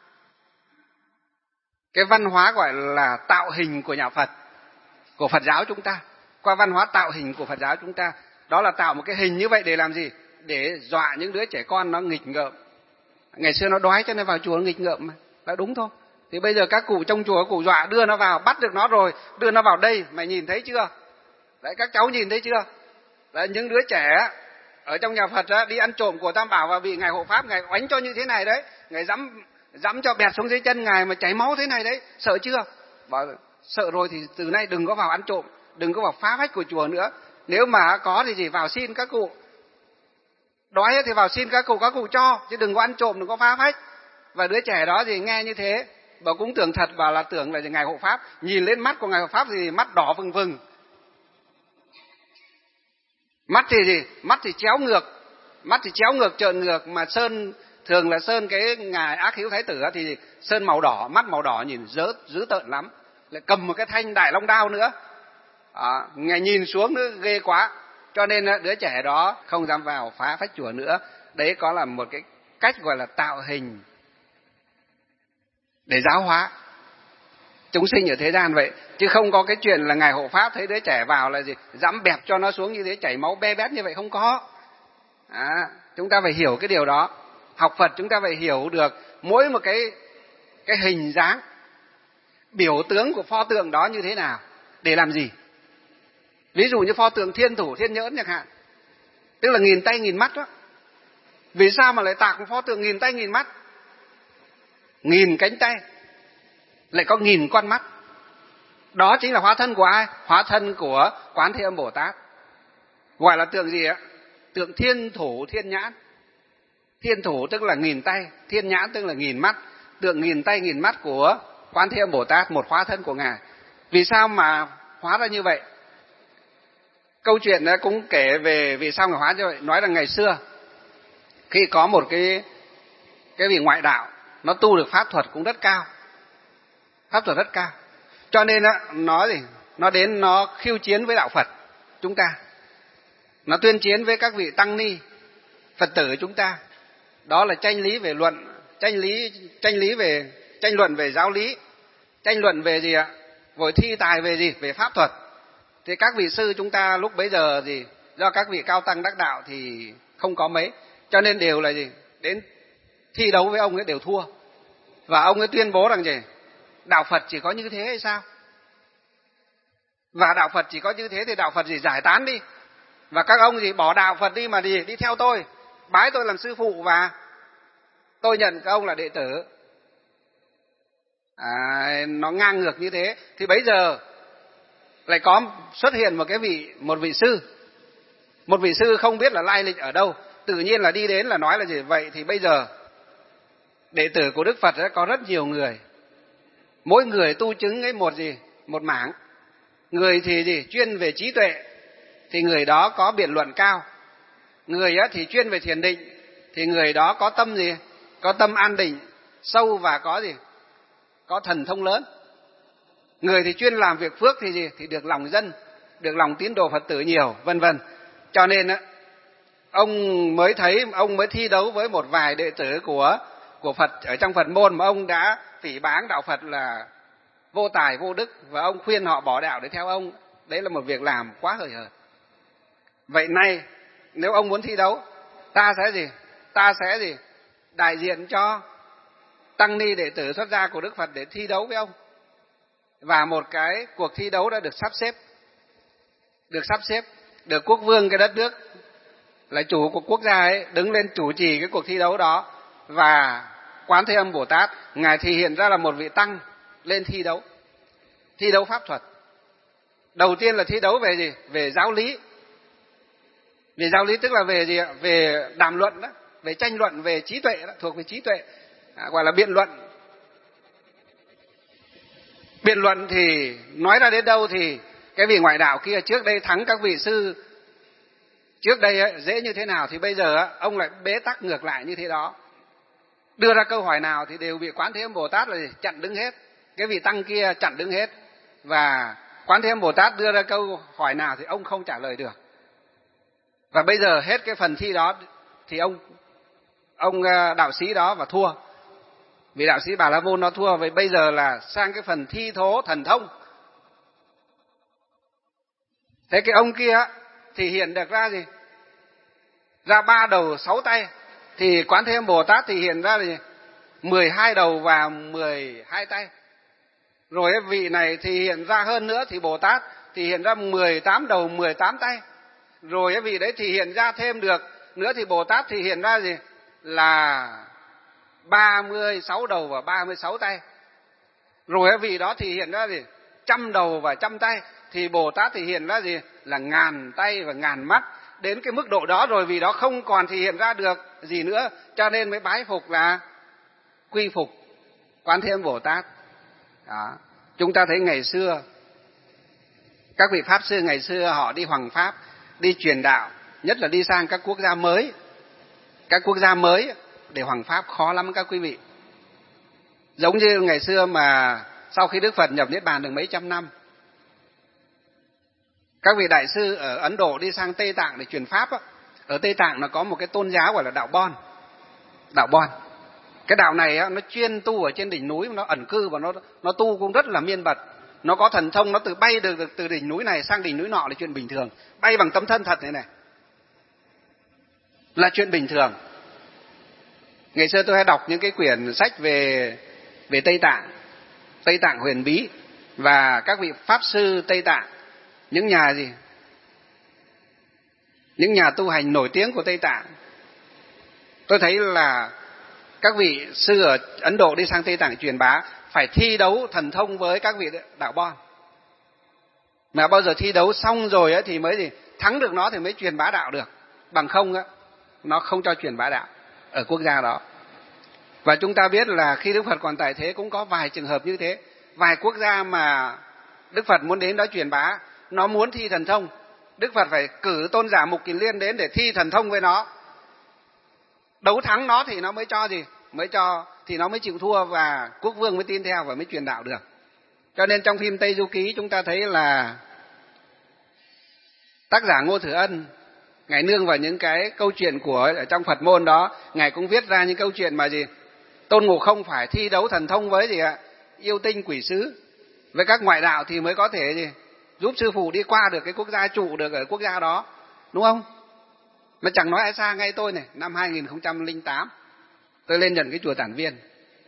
Cái văn hóa gọi là tạo hình của nhà Phật, của Phật giáo chúng ta. Qua văn hóa tạo hình của Phật giáo chúng ta, đó là tạo một cái hình như vậy để làm gì? Để dọa những đứa trẻ con nó nghịch ngợm. Ngày xưa nó đói cho nên vào chùa nó nghịch ngợm mà, là đúng thôi. Thì bây giờ các cụ trong chùa cụ dọa đưa nó vào, bắt được nó rồi, đưa nó vào đây, mày nhìn thấy chưa? Đấy, các cháu nhìn thấy chưa? Đấy, những đứa trẻ ở trong nhà Phật đi ăn trộm của Tam Bảo và bị ngài hộ pháp ngài oánh cho như thế này đấy, ngài dẫm cho bẹt xuống dưới chân Ngài mà chảy máu thế này đấy, sợ chưa? Bảo sợ rồi thì từ nay đừng có vào ăn trộm, đừng có vào phá phách của chùa nữa. Nếu mà có thì gì vào xin các cụ. Đói thì vào xin các cụ cho, chứ đừng có ăn trộm, đừng có phá phách. Và đứa trẻ đó thì nghe như thế, bảo cũng tưởng thật, bảo là tưởng là Ngài hộ pháp. Nhìn lên mắt của Ngài hộ pháp thì mắt đỏ vừng vừng. Mắt thì gì? Mắt thì chéo ngược, trợn ngược, mà sơn thường là sơn cái Ngài Ác Hữu Thái Tử thì sơn màu đỏ, mắt màu đỏ nhìn dữ tợn lắm. Lại cầm một cái thanh đại long đao nữa. Ngài nhìn xuống nữa ghê quá. Cho nên đứa trẻ đó không dám vào phá phách chùa nữa. Đấy có là một cái cách gọi là tạo hình để giáo hóa chúng sinh ở thế gian vậy. Chứ không có cái chuyện là Ngài hộ pháp thấy đứa trẻ vào là gì dẫm bẹp cho nó xuống như thế, chảy máu be bét như vậy, không có. Chúng ta phải hiểu cái điều đó. Học Phật chúng ta phải hiểu được mỗi một cái hình dáng, biểu tướng của pho tượng đó như thế nào, để làm gì. Ví dụ như pho tượng Thiên Thủ Thiên Nhỡn chẳng hạn, tức là nghìn tay nghìn mắt đó. Vì sao mà lại tạc một pho tượng nghìn tay nghìn mắt, nghìn cánh tay, lại có nghìn con mắt? Đó chính là hóa thân của ai? Hóa thân của Quán Thế Âm Bồ Tát. Gọi là tượng gì ạ? Tượng Thiên Thủ Thiên Nhãn. Thiên thủ tức là nghìn tay, thiên nhãn tức là nghìn mắt. Tượng nghìn tay nghìn mắt của Quán Thế Âm Bồ Tát, một hóa thân của Ngài. Vì sao mà hóa ra như vậy? Câu chuyện đó cũng kể về vì sao Ngài hóa như vậy. Nói là ngày xưa khi có một cái vị ngoại đạo, nó tu được pháp thuật cũng rất cao, pháp thuật rất cao, cho nên nó đến nó khiêu chiến với đạo Phật chúng ta, nó tuyên chiến với các vị tăng ni Phật tử chúng ta. Đó là tranh lý về luận, tranh luận về giáo lý, tranh luận về gì ạ? Rồi thi tài về gì? Về pháp thuật. Thì các vị sư chúng ta lúc bấy giờ gì, do các vị cao tăng đắc đạo thì không có mấy, cho nên đều là gì? Đến thi đấu với ông ấy đều thua. Và ông ấy tuyên bố rằng gì? Đạo Phật chỉ có như thế hay sao? Và đạo Phật chỉ có như thế thì đạo Phật gì giải tán đi. Và các ông gì bỏ đạo Phật đi mà đi theo tôi, bái tôi làm sư phụ và tôi nhận các ông là đệ tử. Nó ngang ngược như thế. Thì bây giờ lại có xuất hiện một vị sư không biết là lai lịch ở đâu, tự nhiên là đi đến là nói là gì vậy. Thì bây giờ đệ tử của Đức Phật có rất nhiều người, mỗi người tu chứng ấy một mảng. Người thì gì chuyên về trí tuệ thì người đó có biện luận cao, người thì chuyên về thiền định thì người đó có tâm gì, có tâm an định sâu và có gì, có thần thông lớn. Người thì chuyên làm việc phước thì gì, thì được lòng dân, được lòng tín đồ Phật tử nhiều, vân vân. Cho nên ông mới thi đấu với một vài đệ tử của Phật ở trong Phật môn mà ông đã phỉ báng đạo Phật là vô tài vô đức, và ông khuyên họ bỏ đạo để theo ông. Đấy là một việc làm quá hời hợt. Vậy nay nếu ông muốn thi đấu, ta sẽ gì đại diện cho tăng ni đệ tử xuất gia của Đức Phật để thi đấu với ông. Và một cái cuộc thi đấu đã được sắp xếp, được quốc vương cái đất nước là chủ của quốc gia ấy đứng lên chủ trì cái cuộc thi đấu đó. Và Quán Thế Âm Bồ Tát Ngài thì hiện ra là một vị tăng lên thi đấu pháp thuật. Đầu tiên là thi đấu về gì? Về giáo lý. Về giáo lý tức là về gì ạ? Về đàm luận đó, về tranh luận, về trí tuệ đó, thuộc về trí tuệ, gọi là biện luận. Biện luận thì nói ra đến đâu thì cái vị ngoại đạo kia trước đây thắng các vị sư trước đây ấy, dễ như thế nào thì bây giờ ông lại bế tắc ngược lại như thế đó. Đưa ra câu hỏi nào thì đều bị Quán Thế Âm Bồ Tát là chặn đứng hết, cái vị tăng kia chặn đứng hết. Và Quán Thế Âm Bồ Tát đưa ra câu hỏi nào thì ông không trả lời được. Và bây giờ hết cái phần thi đó thì ông đạo sĩ đó và thua. Vị đạo sĩ Bà La Môn nó thua. Vậy bây giờ là sang cái phần thi thố thần thông. Thế cái ông kia thì hiện được ra gì? Ra 3 đầu 6 tay. Thì Quán Thế Âm Bồ Tát thì hiện ra gì? 12 đầu và 12 tay. Rồi vị này thì hiện ra hơn nữa thì Bồ Tát thì hiện ra 18 đầu 18 tay. Rồi vị đấy thì hiện ra thêm được nữa thì Bồ Tát thì hiện ra gì? Là 36 đầu và 36 tay. Rồi ở vị đó thì hiện ra gì? 100 đầu và 100 tay. Thì Bồ Tát thì hiện ra gì? Là 1000 tay và 1000 mắt. Đến cái mức độ đó rồi vì đó không còn thì hiện ra được gì nữa, cho nên mới bái phục là quy phục Quán Thế Âm Bồ Tát. Đó. Chúng ta thấy ngày xưa các vị Pháp sư ngày xưa họ đi hoằng Pháp, đi truyền đạo, nhất là đi sang các quốc gia mới. Các quốc gia mới để hoằng Pháp khó lắm các quý vị. Giống như ngày xưa mà sau khi Đức Phật nhập Niết Bàn được mấy trăm năm, các vị đại sư ở Ấn Độ đi sang Tây Tạng để truyền Pháp. Ở Tây Tạng nó có một cái tôn giáo gọi là đạo Bon. Đạo Bon. Cái đạo này nó chuyên tu ở trên đỉnh núi, nó ẩn cư và nó tu cũng rất là miên bật. Nó có thần thông, nó bay được từ đỉnh núi này sang đỉnh núi nọ là chuyện bình thường. Bay bằng tấm thân thật này là chuyện bình thường. Ngày xưa tôi hay đọc những cái quyển sách về Tây Tạng, Tây Tạng huyền bí và các vị Pháp sư Tây Tạng, những nhà gì? Những nhà tu hành nổi tiếng của Tây Tạng. Tôi thấy là các vị sư ở Ấn Độ đi sang Tây Tạng truyền bá phải thi đấu thần thông với các vị đạo Bon. Mà bao giờ thi đấu xong rồi thì mới gì? Thắng được nó thì mới truyền bá đạo được. Bằng không nó không cho truyền bá đạo ở quốc gia đó. Và chúng ta biết là khi Đức Phật còn tại thế cũng có vài trường hợp như thế. Vài quốc gia mà Đức Phật muốn đến đó truyền bá, nó muốn thi thần thông, Đức Phật phải cử tôn giả Mục Kiền Liên đến để thi thần thông với nó. Đấu thắng nó thì nó mới cho gì? Mới cho thì nó mới chịu thua và quốc vương mới tin theo và mới truyền đạo được. Cho nên trong phim Tây Du Ký chúng ta thấy là tác giả Ngô Thừa Ân, Ngài nương vào những cái câu chuyện của ở trong Phật môn đó, Ngài cũng viết ra những câu chuyện mà gì? Tôn Ngộ Không phải thi đấu thần thông với gì ạ? Yêu tinh quỷ sứ, với các ngoại đạo thì mới có thể gì? Giúp sư phụ đi qua được cái quốc gia, trụ được ở quốc gia đó, đúng không? Mà chẳng nói ai xa, ngay tôi này, năm 2008 tôi lên nhận cái chùa Tản Viên.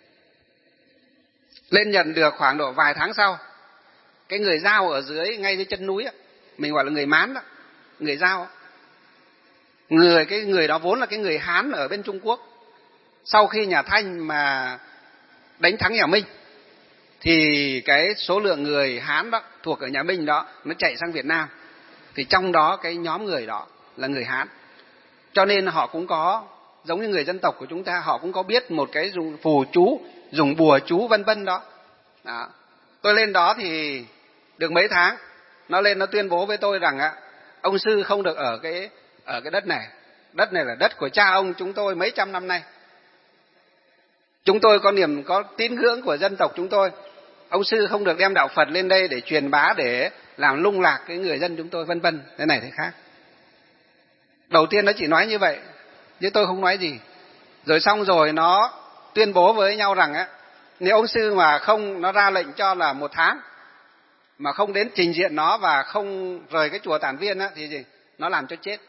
Lên nhận được khoảng độ vài tháng sau, cái người Dao ở dưới, ngay dưới chân núi á, mình gọi là người Mán đó, người Dao, cái người đó vốn là cái người Hán ở bên Trung Quốc. Sau khi nhà Thanh mà đánh thắng nhà Minh thì cái số lượng người Hán đó thuộc ở nhà Minh đó nó chạy sang Việt Nam. Thì trong đó cái nhóm người đó là người Hán. Cho nên họ cũng có, giống như người dân tộc của chúng ta, họ cũng có biết một cái dùng phù chú, dùng bùa chú vân vân đó. Tôi lên đó thì được mấy tháng, nó lên nó tuyên bố với tôi rằng ông sư không được ở cái đất này. Đất này là đất của cha ông chúng tôi mấy trăm năm nay. Chúng tôi có tín ngưỡng của dân tộc chúng tôi. Ông sư không được đem đạo Phật lên đây để truyền bá, để làm lung lạc cái người dân chúng tôi, vân vân, thế này thế khác. Đầu tiên nó chỉ nói như vậy, chứ tôi không nói gì. Rồi xong rồi nó tuyên bố với nhau rằng nếu ông sư mà không, nó ra lệnh cho là 1 tháng mà không đến trình diện nó và không rời cái chùa Tản Viên thì gì? Nó làm cho chết.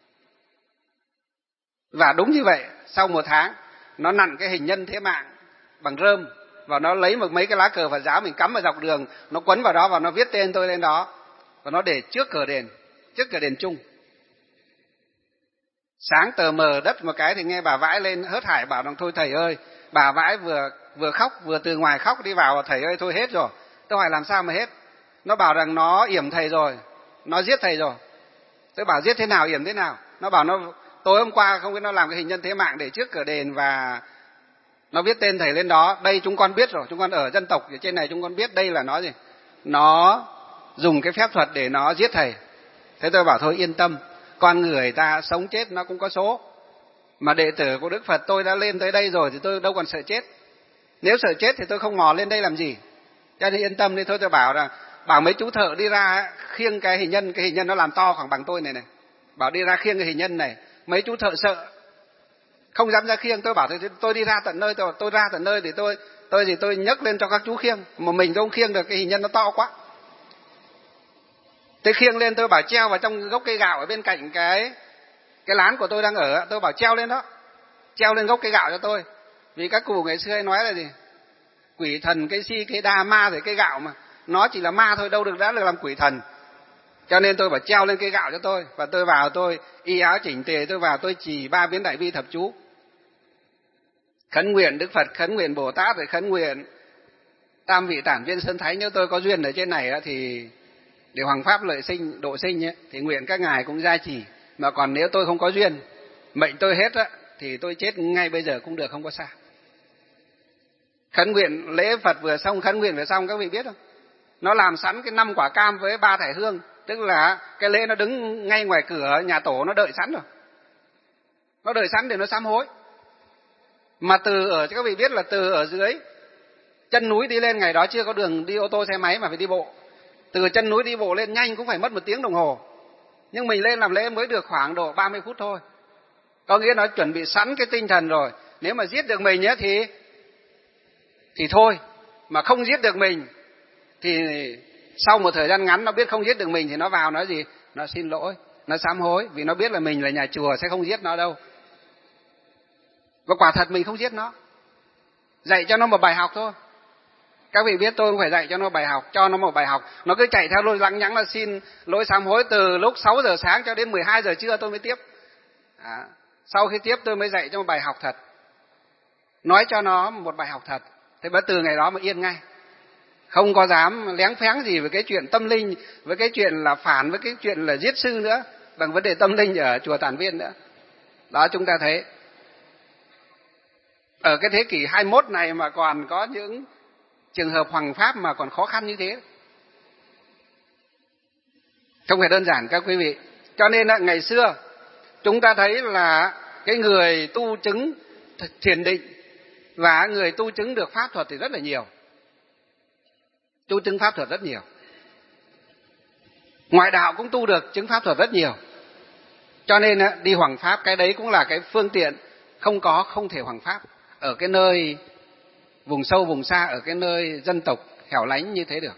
Và đúng như vậy, sau 1 tháng nó nặn cái hình nhân thế mạng bằng rơm và nó lấy mấy cái lá cờ Phật giáo mình cắm vào dọc đường, nó quấn vào đó và nó viết tên tôi lên đó và nó để trước cửa đền chung. Sáng tờ mờ đất một cái thì nghe bà Vãi lên hớt hải bảo rằng thôi thầy ơi, bà Vãi vừa khóc vừa từ ngoài khóc đi vào, thầy ơi thôi hết rồi. Tôi hỏi làm sao mà hết? Nó bảo rằng nó yểm thầy rồi, nó giết thầy rồi. Tôi bảo giết thế nào, yểm thế nào? Nó bảo nó tối hôm qua không biết nó làm cái hình nhân thế mạng để trước cửa đền và nó viết tên thầy lên đó. Đây chúng con biết rồi, chúng con ở dân tộc ở trên này chúng con biết đây là nó gì? Nó dùng cái phép thuật để nó giết thầy. Thế tôi bảo thôi yên tâm, con người ta sống chết nó cũng có số. Mà đệ tử của Đức Phật tôi đã lên tới đây rồi thì tôi đâu còn sợ chết. Nếu sợ chết thì tôi không mò lên đây làm gì. Cho nên yên tâm đi. Thôi tôi bảo mấy chú thợ đi ra khiêng cái hình nhân nó làm to khoảng bằng tôi này. Bảo đi ra khiêng cái hình nhân này. Mấy chú thợ sợ, không dám ra khiêng. Tôi bảo tôi đi ra tận nơi, tôi ra tận nơi thì tôi nhấc lên cho các chú khiêng. Mà mình không khiêng được, cái hình nhân nó to quá. Tôi khiêng lên, tôi bảo treo vào trong gốc cây gạo ở bên cạnh cái lán của tôi đang ở. Tôi bảo treo lên đó, treo lên gốc cây gạo cho tôi. Vì các cụ ngày xưa hay nói là gì? Quỷ thần cây si cây đa, ma thì cây gạo mà. Nó chỉ là ma thôi, đâu được đã được làm quỷ thần. Cho nên tôi bảo treo lên cây gạo cho tôi. Và tôi vào, tôi y áo chỉnh tề, tôi vào tôi chỉ 3 biến đại bi thập chú. khấn nguyện Đức Phật, khấn nguyện Bồ Tát, rồi khấn nguyện tam vị tản viên sơn thánh. Nếu tôi có duyên ở trên này thì để hoằng pháp lợi sinh độ sinh ấy, thì nguyện các ngài cũng gia trì. Mà còn nếu tôi không có duyên, mệnh tôi hết á, thì tôi chết ngay bây giờ cũng được, không có sao. Khấn nguyện lễ Phật vừa xong, khấn nguyện vừa xong, các vị biết không? Nó làm sẵn cái 5 quả cam với 3 thải hương, tức là cái lễ nó đứng ngay ngoài cửa nhà tổ, nó đợi sẵn rồi. Nó đợi sẵn để nó sám hối. Mà các vị biết là từ ở dưới chân núi đi lên, ngày đó chưa có đường đi ô tô xe máy mà phải đi bộ. Từ chân núi đi bộ lên nhanh cũng phải mất 1 tiếng đồng hồ. Nhưng mình lên làm lễ mới được khoảng độ 30 phút thôi. Có nghĩa nó chuẩn bị sẵn cái tinh thần rồi. Nếu mà giết được mình ấy thì thôi. Mà không giết được mình thì sau một thời gian ngắn nó biết không giết được mình thì nó vào nói gì? Nó xin lỗi, nó sám hối, vì nó biết là mình là nhà chùa sẽ không giết nó đâu. Và quả thật mình không giết nó. Dạy cho nó một bài học thôi. Các vị biết tôi không phải dạy cho nó bài học, cho nó một bài học. Nó cứ chạy theo lôi lăng nhắng là xin lỗi sám hối từ lúc 6 giờ sáng cho đến 12 giờ trưa tôi mới tiếp. Sau khi tiếp tôi mới dạy cho một bài học thật. Nói cho nó một bài học thật. Thế bắt từ ngày đó mà yên ngay. Không có dám léng phéng gì với cái chuyện tâm linh, với cái chuyện là phản, với cái chuyện là giết sư nữa, bằng vấn đề tâm linh ở chùa Tản Viên nữa. Đó, chúng ta thấy ở cái thế kỷ 21 này mà còn có những trường hợp hoằng pháp mà còn khó khăn như thế, không phải đơn giản các quý vị. Cho nên ngày xưa chúng ta thấy là cái người tu chứng thiền định và người tu chứng được pháp thuật thì rất là nhiều. Tu chứng pháp thuật rất nhiều. Ngoại đạo cũng tu được chứng pháp thuật rất nhiều. Cho nên đi hoằng pháp cái đấy cũng là cái phương tiện không thể hoằng pháp ở cái nơi vùng sâu vùng xa, ở cái nơi dân tộc hẻo lánh như thế được.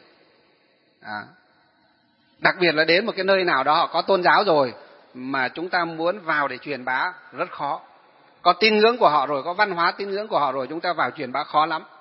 Đặc biệt là đến một cái nơi nào đó họ có tôn giáo rồi mà chúng ta muốn vào để truyền bá rất khó. Có tín ngưỡng của họ rồi, có văn hóa tín ngưỡng của họ rồi, chúng ta vào truyền bá khó lắm.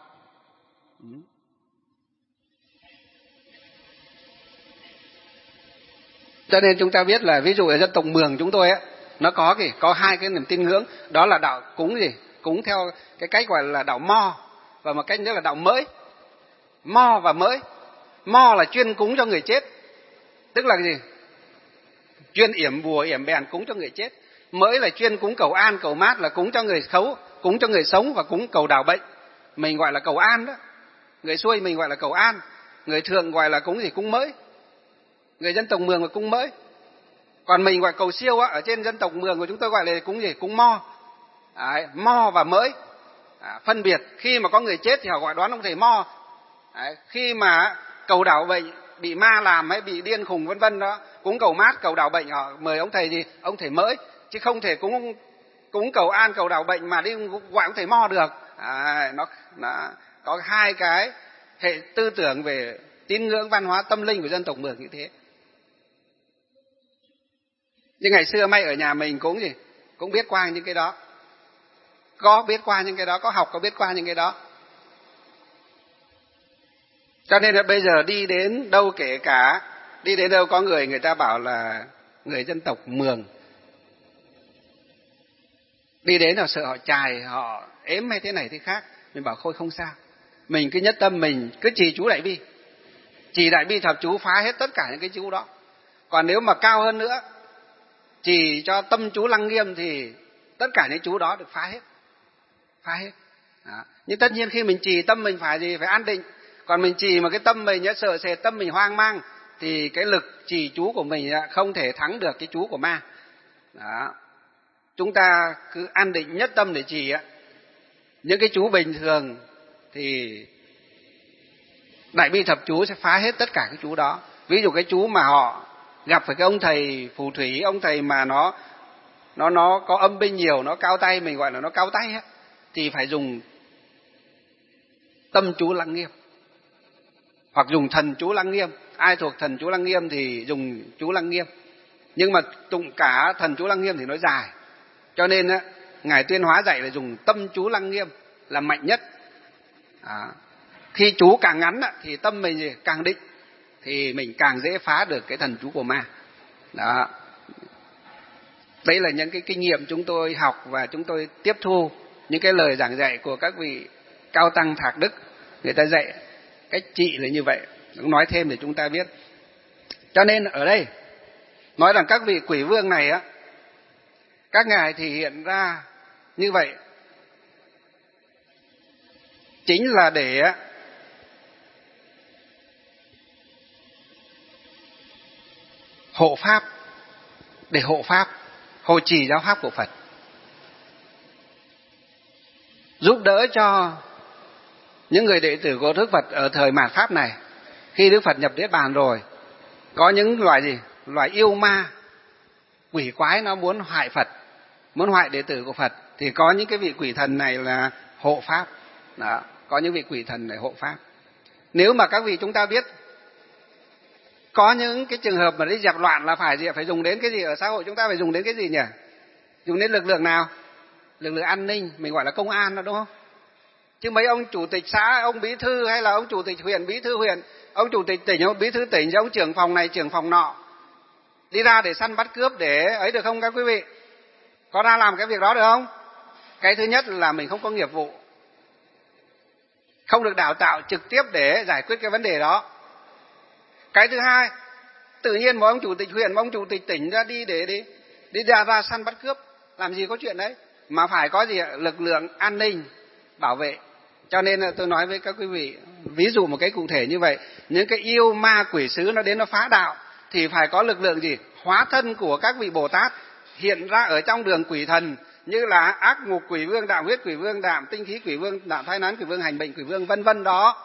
Cho nên chúng ta biết là ví dụ ở dân tộc Mường chúng tôi nó có 2 cái niềm tín ngưỡng, đó là đạo cúng cúng theo cái cách gọi là đạo Mo, và một cách nữa là đạo Mới. Mo và Mới. Mo là chuyên cúng cho người chết, tức là gì? Chuyên yểm bùa yểm bèn cúng cho người chết. Mới là chuyên cúng cầu an cầu mát, là cúng cho người khấu, cúng cho người sống và cúng cầu đào bệnh. Mình gọi là cầu an đó. Người xuôi mình gọi là cầu an, người Thượng gọi là cúng cúng Mới. Người dân tộc Mường là cúng Mới. Còn mình gọi cầu siêu ở trên dân tộc Mường của chúng tôi gọi là cúng Mo. Mo và Mới phân biệt. Khi mà có người chết thì họ gọi đoán ông thầy Mo. Khi mà cầu đảo bệnh, bị ma làm hay bị điên khùng vân vân đó, cúng cầu mát cầu đảo bệnh họ mời ông thầy gì? Ông thầy Mới, chứ không thể cúng cầu an cầu đảo bệnh mà đi gọi ông thầy Mo được. Nó có 2 cái hệ tư tưởng về tín ngưỡng văn hóa tâm linh của dân tộc Mường như thế. Nhưng ngày xưa may ở nhà mình cũng biết qua những cái đó, có biết qua những cái đó, có học có biết qua những cái đó. Cho nên là bây giờ đi đến đâu, kể cả đi đến đâu có người ta bảo là người dân tộc Mường, đi đến là sợ họ chài, họ ếm hay thế này thế khác, mình bảo thôi không sao, mình cứ nhất tâm mình cứ trì chú Đại Bi, trì Đại Bi thập chú phá hết tất cả những cái chú đó. Còn nếu mà cao hơn nữa, trì cho tâm chú Lăng Nghiêm thì tất cả những chú đó được phá hết. Đó. Nhưng tất nhiên khi mình trì tâm mình phải an định. Còn mình trì mà cái tâm mình sợ sệt, tâm mình hoang mang thì cái lực trì chú của mình không thể thắng được cái chú của ma. Đó. Chúng ta cứ an định nhất tâm để trì. Những cái chú bình thường thì Đại Bi thập chú sẽ phá hết tất cả cái chú đó. Ví dụ cái chú mà họ gặp phải cái ông thầy phù thủy, ông thầy mà nó có âm binh nhiều, nó cao tay, mình gọi là nó cao tay thì phải dùng tâm chú Lăng Nghiêm hoặc dùng thần chú Lăng Nghiêm. Ai thuộc thần chú Lăng Nghiêm thì dùng chú Lăng Nghiêm, nhưng mà tụng cả thần chú Lăng Nghiêm thì nó dài, cho nên Ngài Tuyên Hóa dạy là dùng tâm chú Lăng Nghiêm là mạnh nhất. Khi chú càng ngắn thì tâm mình càng định, thì mình càng dễ phá được cái thần chú của ma. Đó. Đấy là những cái kinh nghiệm chúng tôi học và chúng tôi tiếp thu những cái lời giảng dạy của các vị cao tăng thạc đức, người ta dạy cách trị là như vậy. Nói thêm để chúng ta biết. Cho nên ở đây nói rằng các vị quỷ vương này á, các ngài thì hiện ra như vậy chính là để hộ pháp, để hộ pháp, hộ trì giáo pháp của Phật, giúp đỡ cho những người đệ tử của Đức Phật ở thời mạt pháp này. Khi Đức Phật nhập Niết Bàn rồi, có những loại gì? Loại yêu ma, quỷ quái nó muốn hại Phật, muốn hại đệ tử của Phật, thì có những cái vị quỷ thần này là hộ pháp. Đó, có những vị quỷ thần này hộ pháp. Nếu mà các vị chúng ta biết có những cái trường hợp mà đi dẹp loạn là phải gì? Phải dùng đến cái gì? Ở xã hội chúng ta phải dùng đến cái gì nhỉ? Dùng đến lực lượng nào? Lực lượng an ninh, mình gọi là công an đó, đúng không? Chứ mấy ông chủ tịch xã, ông bí thư hay là ông chủ tịch huyện, bí thư huyện, ông chủ tịch tỉnh, ông bí thư tỉnh, ông trưởng phòng này, trưởng phòng nọ, đi ra để săn bắt cướp để ấy được không các quý vị? Có ra làm cái việc đó được không? Cái thứ nhất là mình không có nghiệp vụ, không được đào tạo trực tiếp để giải quyết cái vấn đề đó. Cái thứ hai, tự nhiên một ông chủ tịch huyện, một ông chủ tịch tỉnh ra đi để đi ra săn bắt cướp, làm gì có chuyện đấy, mà phải có gì? Lực lượng an ninh bảo vệ. Cho nên tôi nói với các quý vị, ví dụ một cái cụ thể như vậy, những cái yêu ma quỷ sứ nó đến nó phá đạo thì phải có lực lượng gì? Hóa thân của các vị Bồ Tát hiện ra ở trong đường quỷ thần, như là ác ngục quỷ vương, đạm huyết quỷ vương, đạm tinh khí quỷ vương, đạm thai nán quỷ vương, hành bệnh quỷ vương, vân vân đó.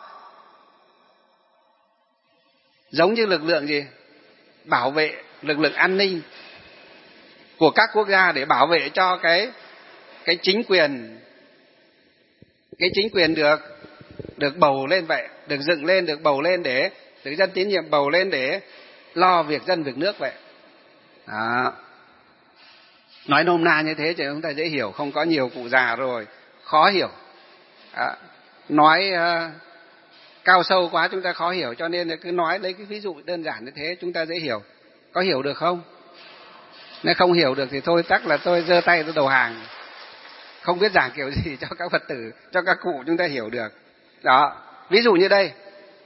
Giống như lực lượng gì? Bảo vệ, lực lượng an ninh của các quốc gia để bảo vệ cho cái chính quyền, cái chính quyền được bầu lên vậy, được dựng lên, được bầu lên để được dân tín nhiệm bầu lên để lo việc dân việc nước vậy. Đó. Nói nôm na như thế cho chúng ta dễ hiểu, không có nhiều cụ già rồi khó hiểu. Đó. Nói cao sâu quá chúng ta khó hiểu, cho nên cứ nói lấy cái ví dụ đơn giản như thế chúng ta dễ hiểu. Có hiểu được không? Nếu không hiểu được thì thôi, chắc là tôi giơ tay tôi đầu hàng, không biết giảng kiểu gì cho các Phật tử, cho các cụ chúng ta hiểu được. Đó, ví dụ như đây,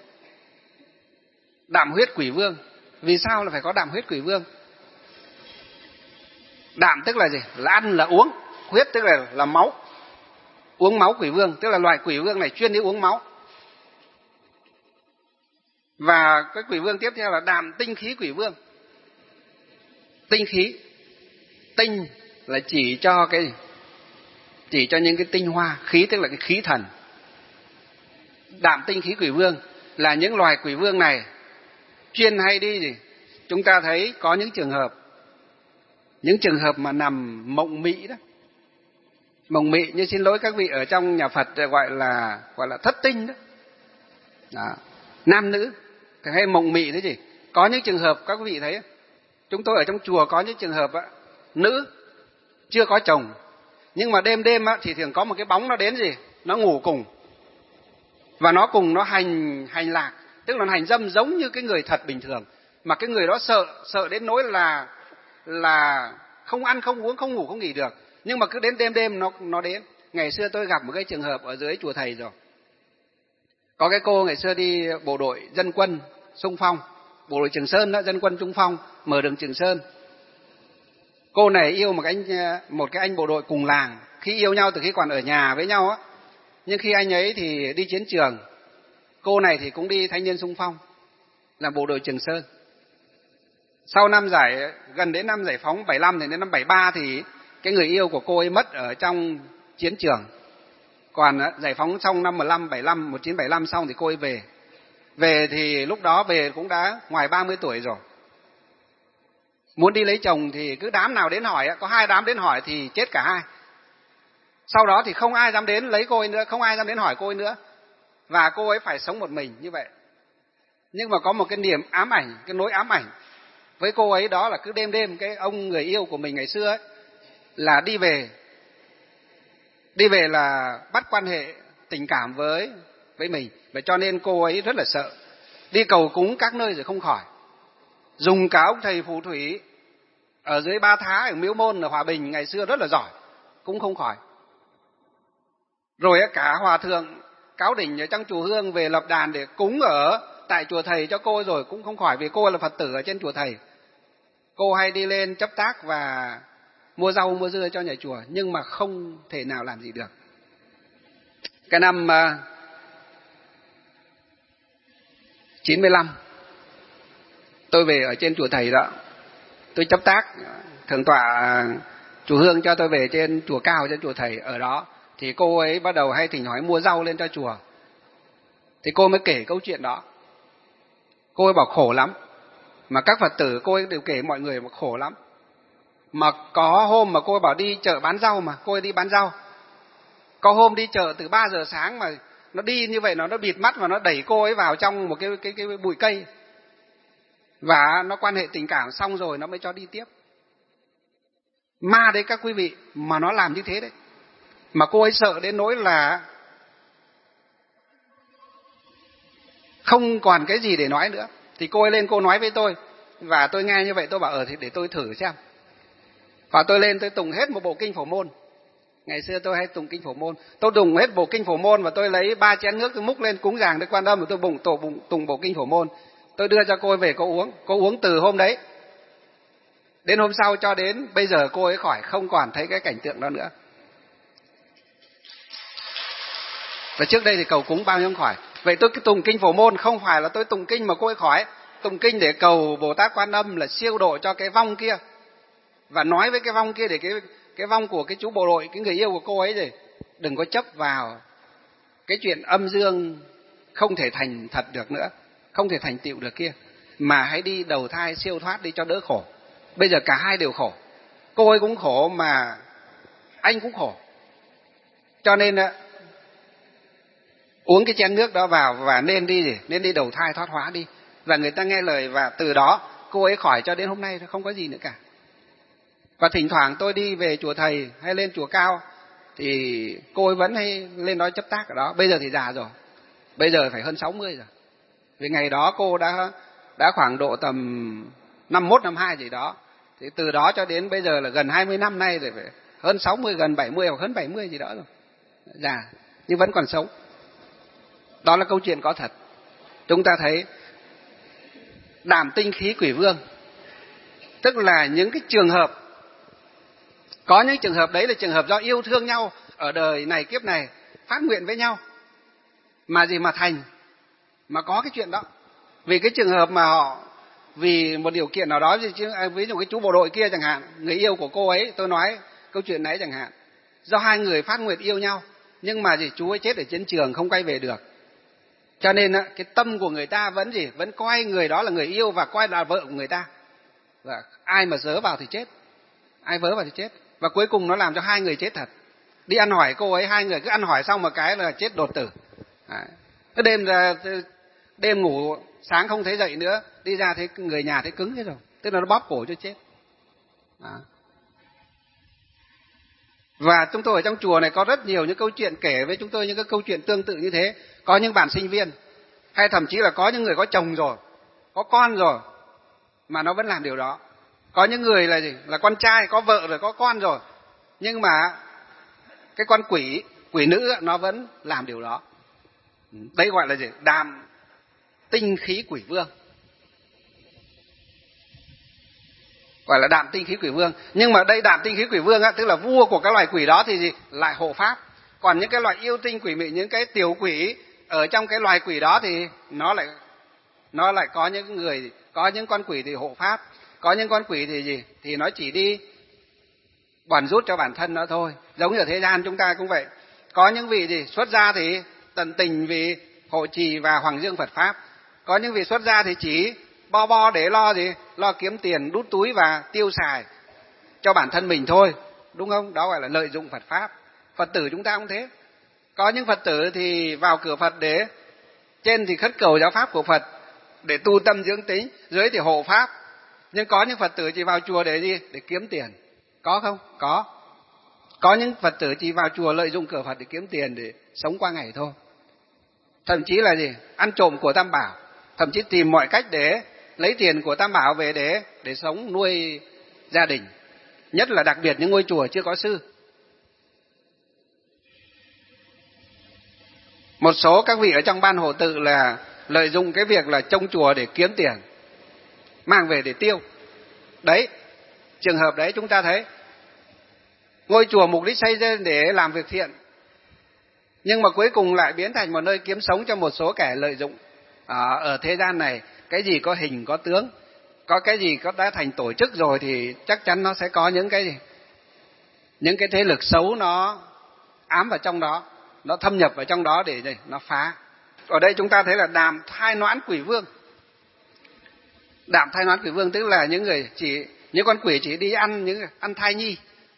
đạm huyết quỷ vương. Vì sao là phải có đạm huyết quỷ vương? Đạm tức là gì? Là ăn, là uống. Huyết tức là máu. Uống máu quỷ vương, tức là loại quỷ vương này chuyên đi uống máu. Và cái quỷ vương tiếp theo là đạm tinh khí quỷ vương. Tinh khí, tinh là chỉ cho cái gì? Chỉ cho những cái tinh hoa, khí tức là cái khí thần. Đạm tinh khí quỷ vương là những loài quỷ vương này chuyên hay đi gì? Chúng ta thấy có những trường hợp mà nằm mộng mị đó. Mộng mị, như xin lỗi các vị, ở trong nhà Phật gọi là thất tinh đó. Đó. Nam nữ hay mộng mị thế gì? Có những trường hợp các quý vị thấy, chúng tôi ở trong chùa có những trường hợp nữ chưa có chồng, nhưng mà đêm thì thường có một cái bóng nó đến gì? Nó ngủ cùng. Và nó cùng nó hành lạc, tức là nó hành dâm giống như cái người thật bình thường. Mà cái người đó sợ đến nỗi là không ăn, không uống, không ngủ, không nghỉ được. Nhưng mà cứ đến đêm nó đến. Ngày xưa tôi gặp một cái trường hợp ở dưới chùa thầy rồi. Có cái cô ngày xưa đi bộ đội dân quân xung phong, bộ đội Trường Sơn đó, dân quân xung phong, mở đường Trường Sơn. Cô này yêu một cái anh bộ đội cùng làng, khi yêu nhau từ khi còn ở nhà với nhau á. Nhưng khi anh ấy thì đi chiến trường, cô này thì cũng đi thanh niên xung phong, là bộ đội Trường Sơn. Sau gần đến năm giải phóng 75 thì đến năm 73 thì cái người yêu của cô ấy mất ở trong chiến trường. Còn giải phóng xong năm 1975 xong thì cô ấy về. Về thì lúc đó về cũng đã ngoài 30 tuổi rồi. Muốn đi lấy chồng thì cứ đám nào đến hỏi, có 2 đám đến hỏi thì chết cả 2. Sau đó thì không ai dám đến lấy cô ấy nữa, không ai dám đến hỏi cô ấy nữa. Và cô ấy phải sống một mình như vậy. Nhưng mà có một cái niềm ám ảnh, cái nỗi ám ảnh với cô ấy, đó là cứ đêm cái ông người yêu của mình ngày xưa ấy, là đi về là bắt quan hệ tình cảm với mình. Và cho nên cô ấy rất là sợ. Đi cầu cúng các nơi rồi không khỏi. Dùng cả ông thầy phù thủy ở dưới Ba Thá, ở Miếu Môn, ở Hòa Bình ngày xưa rất là giỏi, cũng không khỏi. Rồi cả hòa thượng Cáo Đỉnh ở trong chùa Hương về lập đàn để cúng ở tại chùa thầy cho cô rồi cũng không khỏi, vì cô là Phật tử ở trên chùa thầy. Cô hay đi lên chấp tác và mua rau mua dưa cho nhà chùa, nhưng mà không thể nào làm gì được. Cái năm 95 tôi về ở trên chùa thầy đó, tôi chấp tác, thượng tọa chùa Hương cho tôi về trên chùa Cao, trên chùa thầy ở đó. Thì cô ấy bắt đầu hay thỉnh hỏi mua rau lên cho chùa. Thì cô mới kể câu chuyện đó. Cô ấy bảo khổ lắm. Mà các Phật tử cô ấy đều kể mọi người mà khổ lắm. Mà có hôm mà cô ấy bảo đi chợ bán rau, mà cô ấy đi bán rau. Có hôm đi chợ từ 3 giờ sáng mà nó đi như vậy, nó bịt mắt và nó đẩy cô ấy vào trong một cái bụi cây. Và nó quan hệ tình cảm xong rồi nó mới cho đi tiếp. Ma đấy các quý vị, mà nó làm như thế đấy. Mà cô ấy sợ đến nỗi là không còn cái gì để nói nữa. Thì cô ấy lên cô nói với tôi, và tôi nghe như vậy tôi bảo thì để tôi thử xem. Và tôi lên tôi tụng hết một bộ kinh Phổ Môn. Ngày xưa tôi hay tụng kinh Phổ Môn. Tôi tụng hết bộ kinh Phổ Môn và tôi lấy 3 chén nước tôi múc lên cúng dường Đức Quan Âm, và tôi tụng bộ kinh Phổ Môn. Tôi đưa cho cô ấy về cô uống. Cô uống từ hôm đấy đến hôm sau cho đến bây giờ cô ấy khỏi, không còn thấy cái cảnh tượng đó nữa. Và trước đây thì cầu cúng bao nhiêu không khỏi. Vậy tôi cái tụng kinh Phổ Môn không phải là tôi tụng kinh mà cô ấy khỏi. Tụng kinh để cầu Bồ Tát Quan Âm là siêu độ cho cái vong kia. Và nói với cái vong kia để cái vong của cái chú bộ đội, cái người yêu của cô ấy thì đừng có chấp vào cái chuyện âm dương không thể thành thật được nữa, không thể thành tựu được kia, mà hãy đi đầu thai siêu thoát đi cho đỡ khổ. Bây giờ cả hai đều khổ. Cô ấy cũng khổ mà anh cũng khổ. Cho nên uống cái chén nước đó vào và nên đi đầu thai thoát hóa đi. Và người ta nghe lời, và từ đó cô ấy khỏi cho đến hôm nay không có gì nữa cả. Và thỉnh thoảng tôi đi về chùa thầy hay lên chùa Cao thì cô ấy vẫn hay lên đó chấp tác ở đó. Bây giờ thì già rồi, bây giờ phải hơn 60 rồi. Vì ngày đó cô đã khoảng độ tầm 51, 52 gì đó. Thì từ đó cho đến bây giờ là gần 20 năm nay rồi, phải hơn 60, gần 70 hoặc hơn 70 gì đó rồi. Già nhưng vẫn còn sống. Đó là câu chuyện có thật. Chúng ta thấy Đạm Tinh Khí Quỷ Vương, tức là những cái trường hợp, có những trường hợp đấy là trường hợp do yêu thương nhau ở đời này kiếp này, phát nguyện với nhau mà gì mà thành, mà có cái chuyện đó. Vì cái trường hợp mà họ vì một điều kiện nào đó, ví dụ cái chú bộ đội kia chẳng hạn, người yêu của cô ấy, tôi nói câu chuyện đấy chẳng hạn, do hai người phát nguyện yêu nhau, nhưng mà chú ấy chết ở chiến trường không quay về được. Cho nên cái tâm của người ta vẫn coi người đó là người yêu và coi là vợ của người ta. Và ai mà dớ vào thì chết, ai vớ vào thì chết. Và cuối cùng nó làm cho hai người chết thật. Đi ăn hỏi cô ấy, hai người cứ ăn hỏi xong một cái là chết đột tử. Đêm ngủ sáng không thấy dậy nữa, đi ra thấy người nhà thấy cứng thế rồi, tức là nó bóp cổ cho chết. Và chúng tôi ở trong chùa này có rất nhiều những câu chuyện kể với chúng tôi những cái câu chuyện tương tự như thế. Có những bạn sinh viên, hay thậm chí là có những người có chồng rồi, có con rồi, mà nó vẫn làm điều đó. Có những người là con trai, có vợ rồi, có con rồi, nhưng mà cái con quỷ nữ nó vẫn làm điều đó. Đấy gọi là Đạm Tinh Khí Quỷ Vương. Gọi là Đạm Tinh Khí Quỷ Vương. Nhưng mà đây Đạm Tinh Khí Quỷ Vương tức là vua của các loài quỷ đó thì lại hộ pháp. Còn những cái loại yêu tinh quỷ mị, những cái tiểu quỷ ở trong cái loài quỷ đó thì nó lại có những người, có những con quỷ thì hộ pháp, có những con quỷ thì thì nó chỉ đi bòn rút cho bản thân nó thôi. Giống như ở thế gian chúng ta cũng vậy. Có những vị xuất gia thì tận tình vì hộ trì và hoàng dương Phật pháp. Có những vị xuất gia thì chỉ bo để lo kiếm tiền, đút túi và tiêu xài cho bản thân mình thôi, đúng không? Đó gọi là lợi dụng Phật pháp. Phật tử chúng ta cũng thế. Có những Phật tử thì vào cửa Phật để trên thì khất cầu giáo pháp của Phật để tu tâm dưỡng tính, dưới thì hộ pháp. Nhưng có những Phật tử chỉ vào chùa để gì? Để kiếm tiền. Có không? Có. Có những Phật tử chỉ vào chùa lợi dụng cửa Phật để kiếm tiền, để sống qua ngày thôi. Thậm chí là ăn trộm của Tam Bảo, thậm chí tìm mọi cách để lấy tiền của Tam Bảo về để sống nuôi gia đình. Nhất là đặc biệt những ngôi chùa chưa có sư. Một số các vị ở trong ban hộ tự là lợi dụng cái việc là trông chùa để kiếm tiền, mang về để tiêu. Đấy, trường hợp đấy chúng ta thấy ngôi chùa mục đích xây lên để làm việc thiện, nhưng mà cuối cùng lại biến thành một nơi kiếm sống cho một số kẻ lợi dụng. Ở thế gian này, cái gì có hình có tướng, có cái gì có đã thành tổ chức rồi thì chắc chắn nó sẽ có những cái gì, những cái thế lực xấu nó ám vào trong đó, nó thâm nhập vào trong đó để nó phá. Ở đây chúng ta thấy là đàm thai noãn quỷ vương. Đạm thai noãn quỷ vương tức là những con quỷ chỉ đi ăn thai nhi.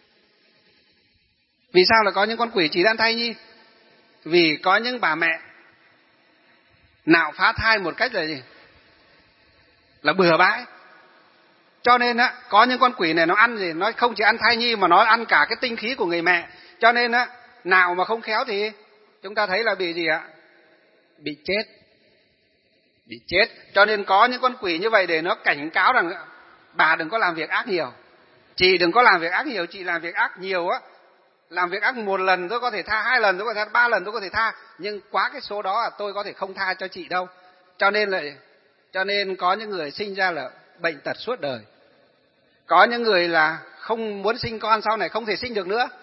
Vì sao là có những con quỷ chỉ ăn thai nhi? Vì có những bà mẹ nạo phá thai một cách là gì? Là bừa bãi. Cho nên có những con quỷ này nó ăn gì? Nó không chỉ ăn thai nhi mà nó ăn cả cái tinh khí của người mẹ. Cho nên nạo mà không khéo thì chúng ta thấy là bị gì ạ? Bị chết. Bị chết. Cho nên có những con quỷ như vậy để nó cảnh cáo rằng bà đừng có làm việc ác nhiều. Chị đừng có làm việc ác nhiều. Chị làm việc ác nhiều làm việc ác một lần tôi có thể tha, 2 lần tôi có thể tha, 3 lần tôi có thể tha, nhưng quá cái số đó tôi có thể không tha cho chị đâu. Cho nên có những người sinh ra là bệnh tật suốt đời. Có những người là không muốn sinh con, sau này không thể sinh được nữa.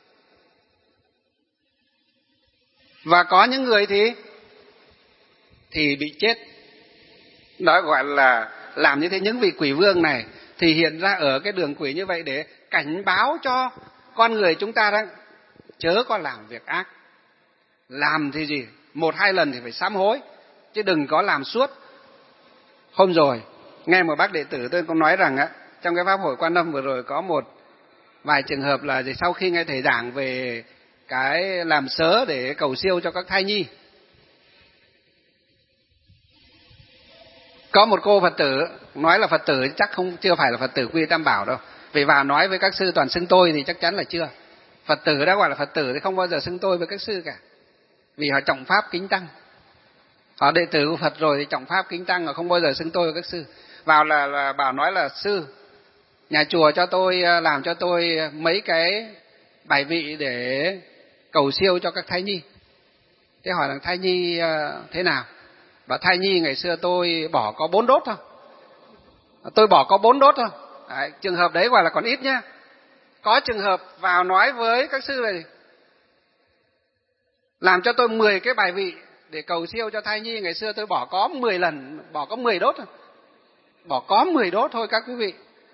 Và có những người thì bị chết. Đó gọi là làm như thế. Những vị quỷ vương này thì hiện ra ở cái đường quỷ như vậy để cảnh báo cho con người chúng ta đó, chớ có làm việc ác. Làm thì gì? 1-2 lần thì phải sám hối, chứ đừng có làm suốt. Hôm rồi nghe một bác đệ tử tôi có nói rằng trong cái pháp hội Quan Âm vừa rồi có một vài trường hợp là sau khi nghe thầy giảng về cái làm sớ để cầu siêu cho các thai nhi, có một cô Phật tử nói là Phật tử chắc chưa phải là Phật tử Quy Tam Bảo đâu, vì vào nói với các sư toàn xưng tôi thì chắc chắn là chưa. Phật tử đã gọi là Phật tử thì không bao giờ xưng tôi với các sư cả, vì họ trọng pháp kính tăng. Họ đệ tử của Phật rồi thì trọng pháp kính tăng, họ không bao giờ xưng tôi với các sư. Vào là bảo nói là sư, nhà chùa cho tôi làm cho tôi mấy cái bài vị để cầu siêu cho các thai nhi. Thế hỏi rằng thai nhi thế nào? Bảo thai nhi ngày xưa tôi bỏ có 4 đốt thôi. Tôi bỏ có 4 đốt thôi. Đấy, trường hợp đấy gọi là còn ít nhá. Có trường hợp vào nói với các sư này, làm cho tôi 10 cái bài vị để cầu siêu cho thai nhi, ngày xưa tôi bỏ có 10 lần, bỏ có 10 đốt thôi. Bỏ có 10 đốt thôi các quý vị.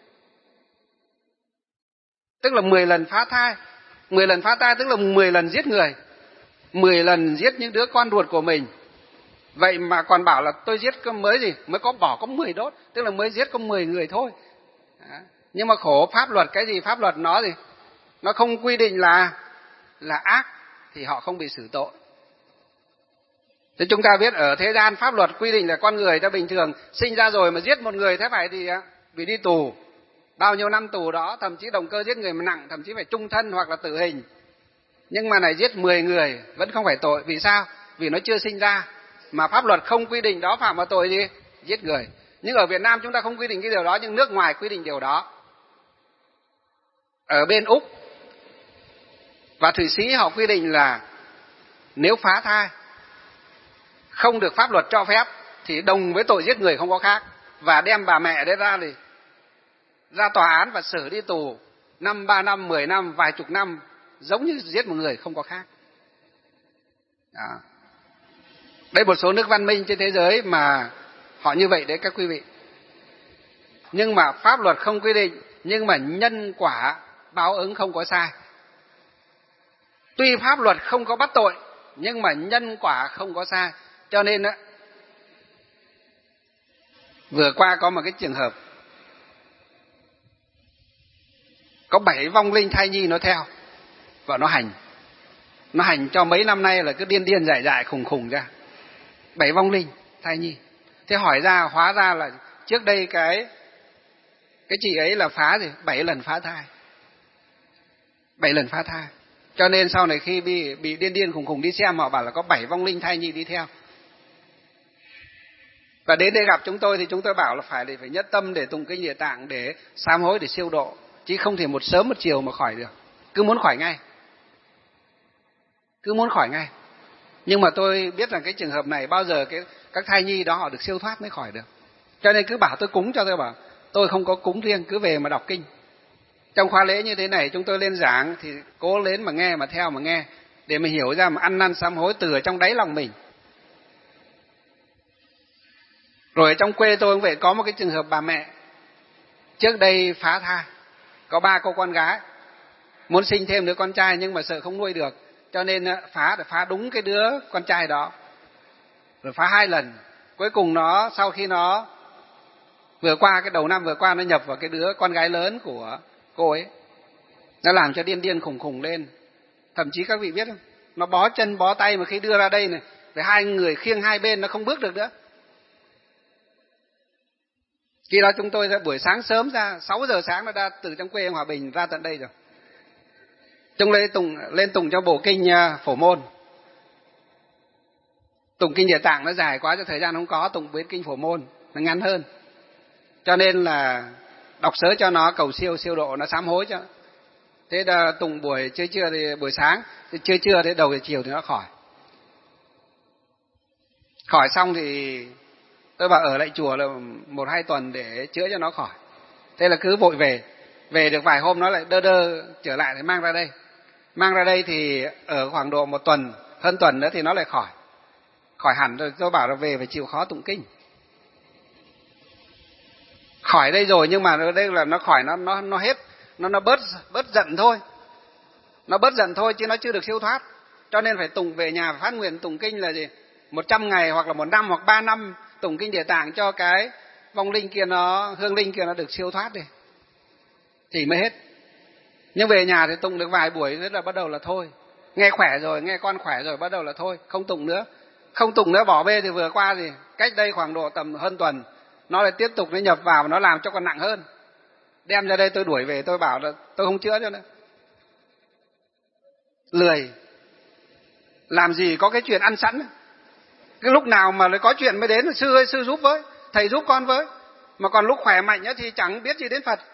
Tức là 10 lần phá thai. 10 lần phá thai tức là 10 lần giết người. 10 lần giết những đứa con ruột của mình. Vậy mà còn bảo là tôi giết mới có bỏ có 10 đốt, tức là mới giết có 10 người thôi. Đó. Nhưng mà khổ pháp luật cái gì? Pháp luật nó gì? Nó không quy định là ác thì họ không bị xử tội. Thế chúng ta biết ở thế gian pháp luật quy định là con người ta bình thường sinh ra rồi mà giết một người thế phải thì bị đi tù. Bao nhiêu năm tù đó, thậm chí động cơ giết người mà nặng, thậm chí phải chung thân hoặc là tử hình. Nhưng mà này giết 10 người vẫn không phải tội. Vì sao? Vì nó chưa sinh ra. Mà pháp luật không quy định đó phạm vào tội gì? Giết người. Nhưng ở Việt Nam chúng ta không quy định cái điều đó, nhưng nước ngoài quy định điều đó. Ở bên Úc và Thụy Sĩ họ quy định là nếu phá thai không được pháp luật cho phép thì đồng với tội giết người không có khác, và đem bà mẹ đấy ra tòa án và xử đi tù 5, 3 năm, 10 năm, vài chục năm, giống như giết một người không có khác. Đó. Đây một số nước văn minh trên thế giới mà họ như vậy đấy các quý vị. Nhưng mà pháp luật không quy định, nhưng mà nhân quả báo ứng không có sai. Tuy pháp luật không có bắt tội, nhưng mà nhân quả không có sai. Cho nên vừa qua có một cái trường hợp có 7 vong linh thai nhi nó theo và nó hành cho mấy năm nay là cứ điên dại khùng khùng ra. 7 vong linh thai nhi. Thế hỏi ra hóa ra là trước đây cái chị ấy là phá gì? 7 lần phá thai. 7 lần phá thai. Cho nên sau này khi bị điên khùng khùng đi xem, họ bảo là có 7 vong linh thai nhi đi theo. Và đến đây gặp chúng tôi thì chúng tôi bảo là phải nhất tâm để tụng kinh Địa Tạng, để sám hối, để siêu độ, chứ không thể một sớm một chiều mà khỏi được. Cứ muốn khỏi ngay. Nhưng mà tôi biết rằng cái trường hợp này bao giờ các thai nhi đó họ được siêu thoát mới khỏi được. Cho nên cứ bảo tôi cúng cho tôi bảo tôi không có cúng riêng, cứ về mà đọc kinh. Trong khóa lễ như thế này chúng tôi lên giảng thì cố lên mà nghe, mà theo mà nghe, để mình hiểu ra mà ăn năn sám hối từ ở trong đáy lòng mình. Rồi ở trong quê tôi cũng vậy, có một cái trường hợp bà mẹ trước đây phá thai, có 3 cô con gái, muốn sinh thêm đứa con trai nhưng mà sợ không nuôi được, cho nên phá đúng cái đứa con trai đó, rồi phá 2 lần. Cuối cùng nó sau khi nó vừa qua cái đầu năm vừa qua, nó nhập vào cái đứa con gái lớn của cô ấy, nó làm cho điên khùng khùng lên. Thậm chí các vị biết không, nó bó chân bó tay, mà khi đưa ra đây này, phải 2 người khiêng 2 bên, nó không bước được nữa. Khi đó chúng tôi ra buổi sáng sớm ra, 6 giờ sáng nó ra từ trong quê Hòa Bình ra tận đây rồi. Chúng lên tụng cho bộ kinh Phổ Môn. Tụng kinh Địa Tạng nó dài quá cho thời gian không có, tụng với kinh Phổ Môn nó ngắn hơn. Cho nên là đọc sớ cho nó cầu siêu độ, nó sám hối cho. Thế là tụng buổi trưa thì buổi sáng, trưa đến đầu giờ chiều thì nó khỏi. Khỏi xong thì tôi bảo ở lại chùa là 1-2 tuần để chữa cho nó khỏi. Thế là cứ vội về được vài hôm nó lại đơ trở lại thì mang ra đây. Mang ra đây thì ở khoảng độ 1 tuần, hơn tuần nữa thì nó lại khỏi hẳn rồi. Tôi bảo là về phải chịu khó tụng kinh. Khỏi đây rồi, nhưng mà đây là nó khỏi, nó hết, nó bớt giận thôi. Nó bớt giận thôi chứ nó chưa được siêu thoát. Cho nên phải tụng về nhà, phát nguyện tụng kinh là gì? 100 ngày hoặc là 1 năm hoặc 3 năm tụng kinh Địa Tạng cho cái vong linh kia hương linh kia nó được siêu thoát đi. Thì mới hết. Nhưng về nhà thì tụng được vài buổi rất là bắt đầu là thôi. Nghe khỏe rồi, nghe con khỏe rồi bắt đầu là thôi, không tụng nữa. Không tụng nữa bỏ bê thì vừa qua thì cách đây khoảng độ tầm hơn tuần nó lại tiếp tục nó nhập vào và nó làm cho còn nặng hơn. Đem ra đây tôi đuổi về, tôi bảo là tôi không chữa cho nữa. Lười. Làm gì có cái chuyện ăn sẵn. Cái lúc nào mà có chuyện mới đến, sư ơi sư giúp với, thầy giúp con với. Mà còn lúc khỏe mạnh thì chẳng biết gì đến Phật.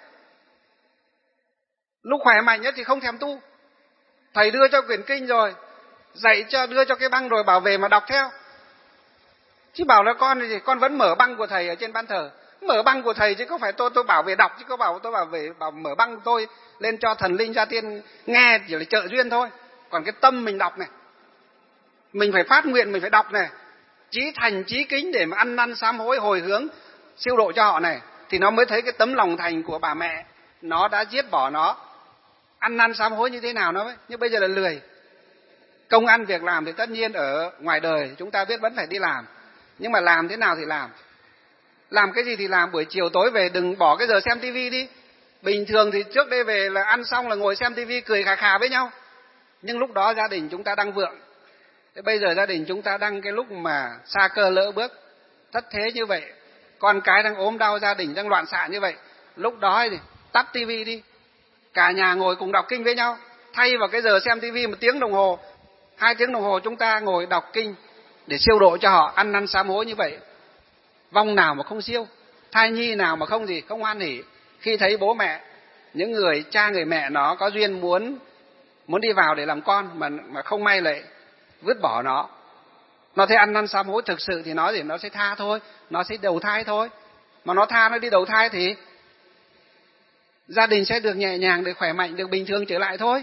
Lúc khỏe mạnh thì không thèm tu. Thầy đưa cho quyển kinh rồi, đưa cho cái băng rồi bảo về mà đọc theo. Chứ bảo là con thì con vẫn mở băng của thầy ở trên ban thờ. Mở băng của thầy chứ có phải tôi bảo về đọc, chứ có bảo tôi bảo mở băng tôi lên cho thần linh gia tiên nghe chỉ là trợ duyên thôi. Còn cái tâm mình đọc này, mình phải phát nguyện, mình phải đọc này, chí thành chí kính để mà ăn năn sám hối hồi hướng siêu độ cho họ này, thì nó mới thấy cái tấm lòng thành của bà mẹ nó đã giết bỏ nó. Ăn năn sám hối như thế nào nó mới, nhưng bây giờ là lười. Công ăn việc làm thì tất nhiên ở ngoài đời chúng ta biết vẫn phải đi làm, nhưng mà làm thế nào thì làm cái gì thì làm. Buổi chiều tối về đừng bỏ cái giờ xem tivi đi. Bình thường thì trước đây về là ăn xong là ngồi xem tivi cười khà khà với nhau, nhưng lúc đó gia đình chúng ta đang vượng. Thế bây giờ gia đình chúng ta đang cái lúc mà sa cơ lỡ bước, thất thế như vậy, con cái đang ốm đau, gia đình đang loạn xạ như vậy, lúc đó thì tắt tivi đi, cả nhà ngồi cùng đọc kinh với nhau. Thay vào cái giờ xem tivi 1 tiếng đồng hồ, 2 tiếng đồng hồ chúng ta ngồi đọc kinh để siêu độ cho họ, ăn năn sám hối như vậy. Vong nào mà không siêu, thai nhi nào mà không hoan hỉ khi thấy bố mẹ, những người cha người mẹ nó có duyên muốn đi vào để làm con mà không may lại vứt bỏ nó. Nó thấy ăn năn sám hối thực sự thì nó sẽ tha thôi, nó sẽ đầu thai thôi. Mà nó tha, nó đi đầu thai thì gia đình sẽ được nhẹ nhàng, được khỏe mạnh, được bình thường trở lại thôi.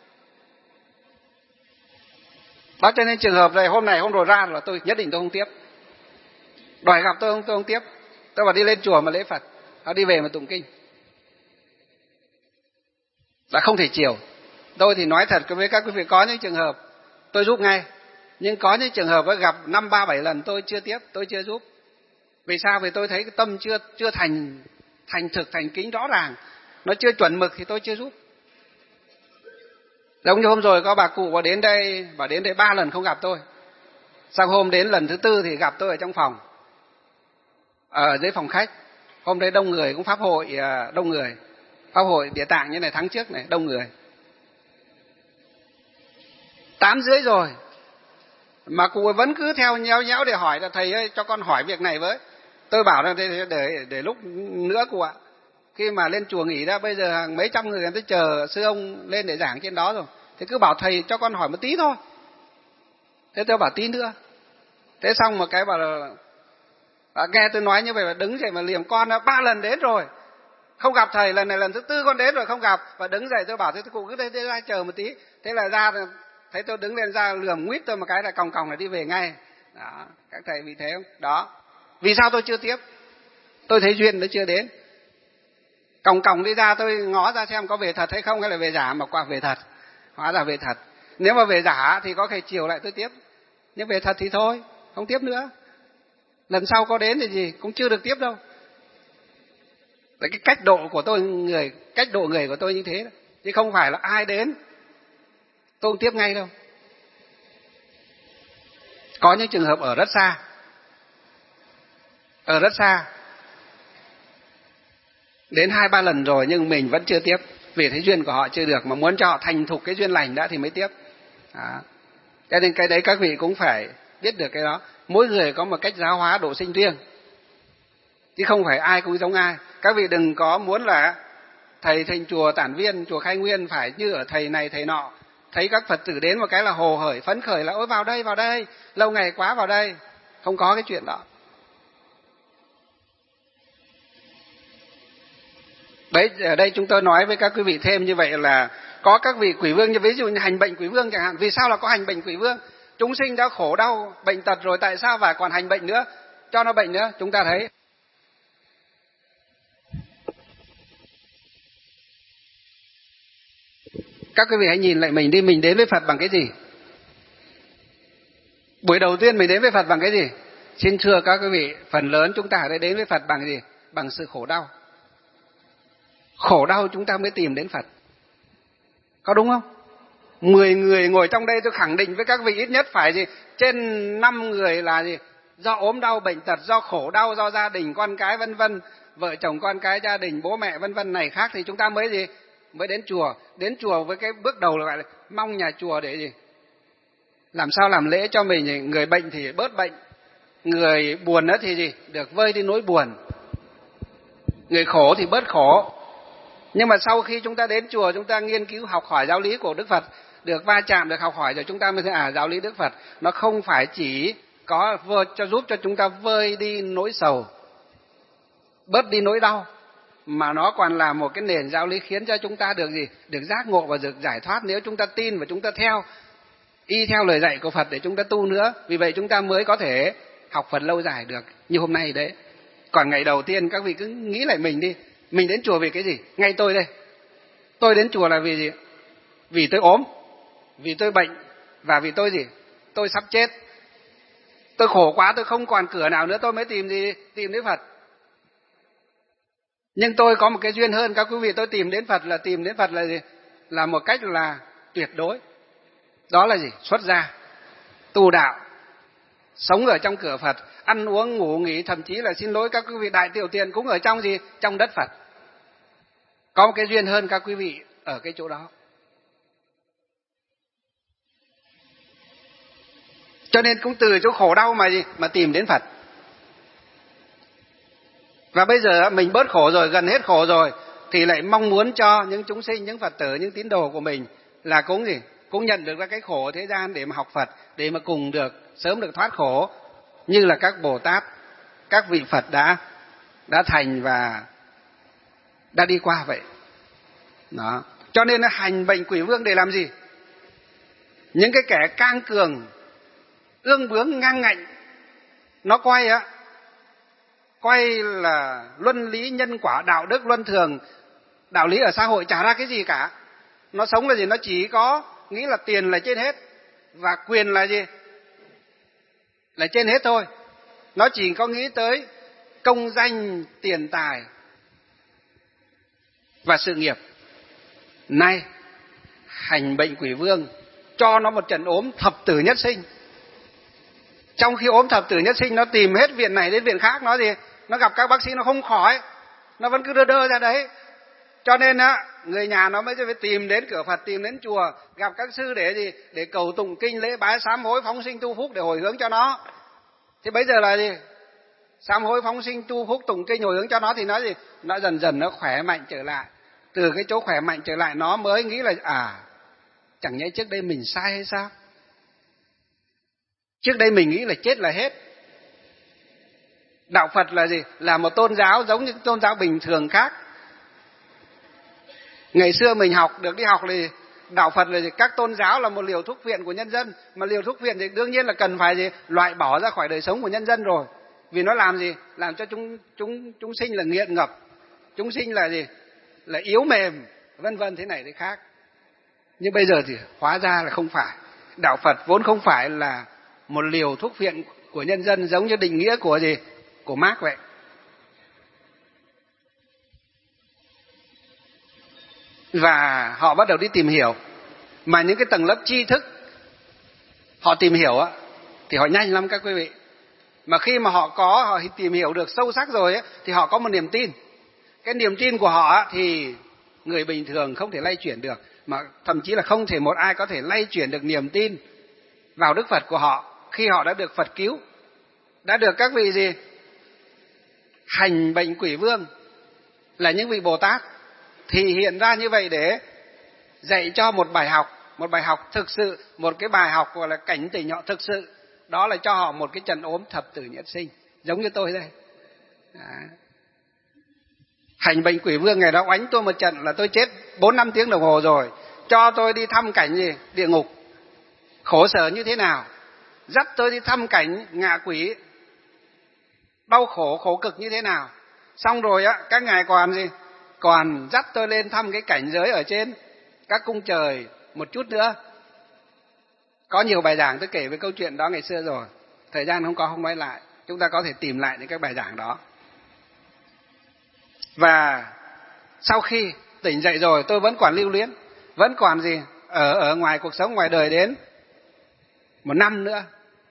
Đó, cho nên trường hợp này hôm rồi ra là tôi nhất định tôi không tiếp. Đòi gặp tôi không tiếp. Tôi bảo đi lên chùa mà lễ Phật, nó đi về mà tụng kinh. Là không thể chiều. Tôi thì nói thật với các quý vị, có những trường hợp tôi giúp ngay, nhưng có những trường hợp gặp 5, 3, 7 lần tôi chưa tiếp, tôi chưa giúp. Vì sao? Vì tôi thấy cái tâm chưa thành thực, thành kính rõ ràng, nó chưa chuẩn mực thì tôi chưa giúp. Giống như hôm rồi có bà cụ vào đến đây 3 lần không gặp tôi. Sau hôm đến lần thứ 4 thì gặp tôi ở trong phòng, ở dưới phòng khách. Hôm đấy đông người, cũng pháp hội đông người, pháp hội Địa Tạng như này tháng trước này, đông người. 8:30 rồi mà cụ vẫn cứ theo nhéo để hỏi là thầy ơi cho con hỏi việc này với. Tôi bảo là để lúc nữa cụ ạ. Khi mà lên chùa nghỉ đó, bây giờ hàng mấy trăm người tới chờ sư ông lên để giảng trên đó rồi, thì cứ bảo thầy cho con hỏi một tí thôi. Thế tôi bảo tí nữa. Thế xong một cái bảo là nghe tôi nói như vậy và đứng dậy mà liềm con 3 lần đến rồi. Không gặp thầy, lần này lần thứ 4 con đến rồi không gặp. Và đứng dậy tôi bảo thế cụ cứ đây ra chờ một tí. Thế là ra, thấy tôi đứng lên ra lườm nguyết tôi một cái là còng còng là đi về ngay. Đó, các thầy bị thế không? Đó. Vì sao tôi chưa tiếp? Tôi thấy duyên nó chưa đến. Còng còng đi ra tôi ngó ra xem có về thật hay không hay là về giả, mà quả về thật. Hóa ra về thật. Nếu mà về giả thì có thể chiều lại tôi tiếp. Nhưng về thật thì thôi, không tiếp nữa. Lần sau có đến thì gì cũng chưa được tiếp đâu. Đấy, cái cách độ của tôi cách độ người của tôi như thế đó. Chứ không phải là ai đến tôi không tiếp ngay đâu. Có những trường hợp ở rất xa. Ở rất xa. Đến 2-3 lần rồi nhưng mình vẫn chưa tiếp. Vì thấy duyên của họ chưa được, mà muốn cho họ thành thục cái duyên lành đã thì mới tiếp. Đó. Cho nên cái đấy các vị cũng phải biết được cái đó. Mỗi người có một cách giáo hóa độ sinh riêng. Chứ không phải ai cũng giống ai. Các vị đừng có muốn là thầy thành chùa Tản Viên, chùa Khai Nguyên phải như ở thầy này thầy nọ. Thấy các Phật tử đến một cái là hồ hởi, phấn khởi là ôi vào đây, lâu ngày quá vào đây. Không có cái chuyện đó. Đấy, ở đây chúng tôi nói với các quý vị thêm như vậy là có các vị quỷ vương, như ví dụ như hành bệnh quỷ vương chẳng hạn. Vì sao là có hành bệnh quỷ vương? Chúng sinh đã khổ đau, bệnh tật rồi, tại sao và còn hành bệnh nữa? Cho nó bệnh nữa, chúng ta thấy. Các quý vị hãy nhìn lại mình đi, mình đến với Phật bằng cái gì? Buổi đầu tiên mình đến với Phật bằng cái gì? Xin thưa các quý vị, phần lớn chúng ta ở đây đến với Phật bằng cái gì? Bằng sự khổ đau. Khổ đau chúng ta mới tìm đến Phật. Có đúng không? 10 người ngồi trong đây tôi khẳng định với các vị ít nhất phải gì? Trên 5 người là gì? Do ốm đau, bệnh tật, do khổ đau, do gia đình, con cái vân vân, vợ chồng con cái, gia đình, bố mẹ vân vân này khác thì chúng ta mới gì? Mới đến chùa. Đến chùa với cái bước đầu là gọi là mong nhà chùa để gì? Làm sao làm lễ cho mình, người bệnh thì bớt bệnh, người buồn đó thì gì? Được vơi đi nỗi buồn, người khổ thì bớt khổ. Nhưng mà sau khi chúng ta đến chùa, chúng ta nghiên cứu học hỏi giáo lý của Đức Phật, được va chạm, được học hỏi rồi chúng ta mới thấy giáo lý Đức Phật nó không phải chỉ có giúp cho chúng ta vơi đi nỗi sầu, bớt đi nỗi đau, mà nó còn là một cái nền giáo lý khiến cho chúng ta được gì? Được giác ngộ và được giải thoát nếu chúng ta tin và chúng ta y theo lời dạy của Phật để chúng ta tu nữa. Vì vậy chúng ta mới có thể học Phật lâu dài được như hôm nay đấy. Còn ngày đầu tiên các vị cứ nghĩ lại mình đi, mình đến chùa vì cái gì? Ngay tôi đây, tôi đến chùa là vì gì? Vì tôi ốm, vì tôi bệnh, và vì tôi gì? Tôi sắp chết, tôi khổ quá, tôi không còn cửa nào nữa, tôi mới tìm đến Phật. Nhưng tôi có một cái duyên hơn các quý vị, tôi tìm đến Phật là gì? Là một cách là tuyệt đối. Đó là gì? Xuất gia, tu đạo, sống ở trong cửa Phật, ăn uống ngủ nghỉ, thậm chí là xin lỗi các quý vị, đại tiểu tiện cũng ở trong gì? Trong đất Phật. Có một cái duyên hơn các quý vị ở cái chỗ đó. Cho nên cũng từ chỗ khổ đau mà gì? Mà tìm đến Phật. Và bây giờ mình bớt khổ rồi, gần hết khổ rồi, thì lại mong muốn cho những chúng sinh, những Phật tử, những tín đồ của mình là cũng gì? Cũng nhận được ra cái khổ thế gian để mà học Phật, để mà cùng được sớm được thoát khổ, như là các Bồ Tát, các vị Phật đã thành và đã đi qua vậy. Đó. Cho nên là hành bệnh quỷ vương để làm gì? Những cái kẻ cang cường, ương bướng, ngang ngạnh, nó quay là luân lý, nhân quả, đạo đức, luân thường, đạo lý ở xã hội chả ra cái gì cả. Nó sống là gì? Nó chỉ có nghĩ là tiền là trên hết và quyền là gì? Là trên hết thôi. Nó chỉ có nghĩ tới công danh, tiền tài và sự nghiệp. Nay hành bệnh quỷ vương cho nó một trận ốm thập tử nhất sinh. Trong khi ốm thập tử nhất sinh, nó tìm hết viện này đến viện khác, nó gì? Nó gặp các bác sĩ nó không khỏi, nó vẫn cứ đơ ra đấy. Cho nên người nhà nó mới phải tìm đến cửa Phật, tìm đến chùa, gặp các sư để gì? Để cầu tụng kinh, lễ bái, sám hối, phóng sinh, tu phúc để hồi hướng cho nó. Thì bây giờ là gì? Sám hối, phóng sinh, tu phúc, tụng kinh, hồi hướng cho nó thì nó gì? Nó dần dần nó khỏe mạnh trở lại. Từ cái chỗ khỏe mạnh trở lại nó mới nghĩ là chẳng nhẽ trước đây mình sai hay sao? Trước đây mình nghĩ là chết là hết. Đạo Phật là gì? Là một tôn giáo giống như tôn giáo bình thường khác. Ngày xưa mình được đi học là đạo Phật là gì? Các tôn giáo là một liều thuốc viện của nhân dân, mà liều thuốc viện thì đương nhiên là cần phải gì? Loại bỏ ra khỏi đời sống của nhân dân rồi. Vì nó làm gì? Làm cho chúng sinh là nghiện ngập, chúng sinh là gì? Là yếu mềm, vân vân, thế này thế khác. Nhưng bây giờ thì hóa ra là không phải. Đạo Phật vốn không phải là một liều thuốc viện của nhân dân giống như định nghĩa của gì? Của Mác vậy. Và họ bắt đầu đi tìm hiểu. Mà những cái tầng lớp tri thức họ tìm hiểu á, thì họ nhanh lắm các quý vị. Mà khi mà họ tìm hiểu được sâu sắc rồi á, thì họ có một niềm tin. Cái niềm tin của họ á, thì người bình thường không thể lay chuyển được. Mà thậm chí là không thể một ai có thể lay chuyển được niềm tin vào Đức Phật của họ khi họ đã được Phật cứu. Đã được các vị gì? Hành bệnh quỷ vương là những vị Bồ Tát thì hiện ra như vậy để dạy cho một bài học thực sự, một cái bài học gọi là cảnh tỉnh họ thực sự. Đó là cho họ một cái trận ốm thập tử nhất sinh, giống như tôi đây. Hành bệnh quỷ vương ngày đó oánh tôi một trận là tôi chết 4-5 tiếng đồng hồ rồi. Cho tôi đi thăm cảnh gì? Địa ngục. Khổ sở như thế nào? Dắt tôi đi thăm cảnh ngạ quỷ, đau khổ, khổ cực như thế nào? Xong rồi á, các ngài còn gì? Còn dắt tôi lên thăm cái cảnh giới ở trên các cung trời một chút nữa. Có nhiều bài giảng tôi kể về câu chuyện đó ngày xưa rồi. Thời gian không nói lại. Chúng ta có thể tìm lại những cái bài giảng đó. Và sau khi tỉnh dậy rồi tôi vẫn còn lưu luyến. Vẫn còn gì? Ở ngoài cuộc sống, ngoài đời đến 1 năm nữa.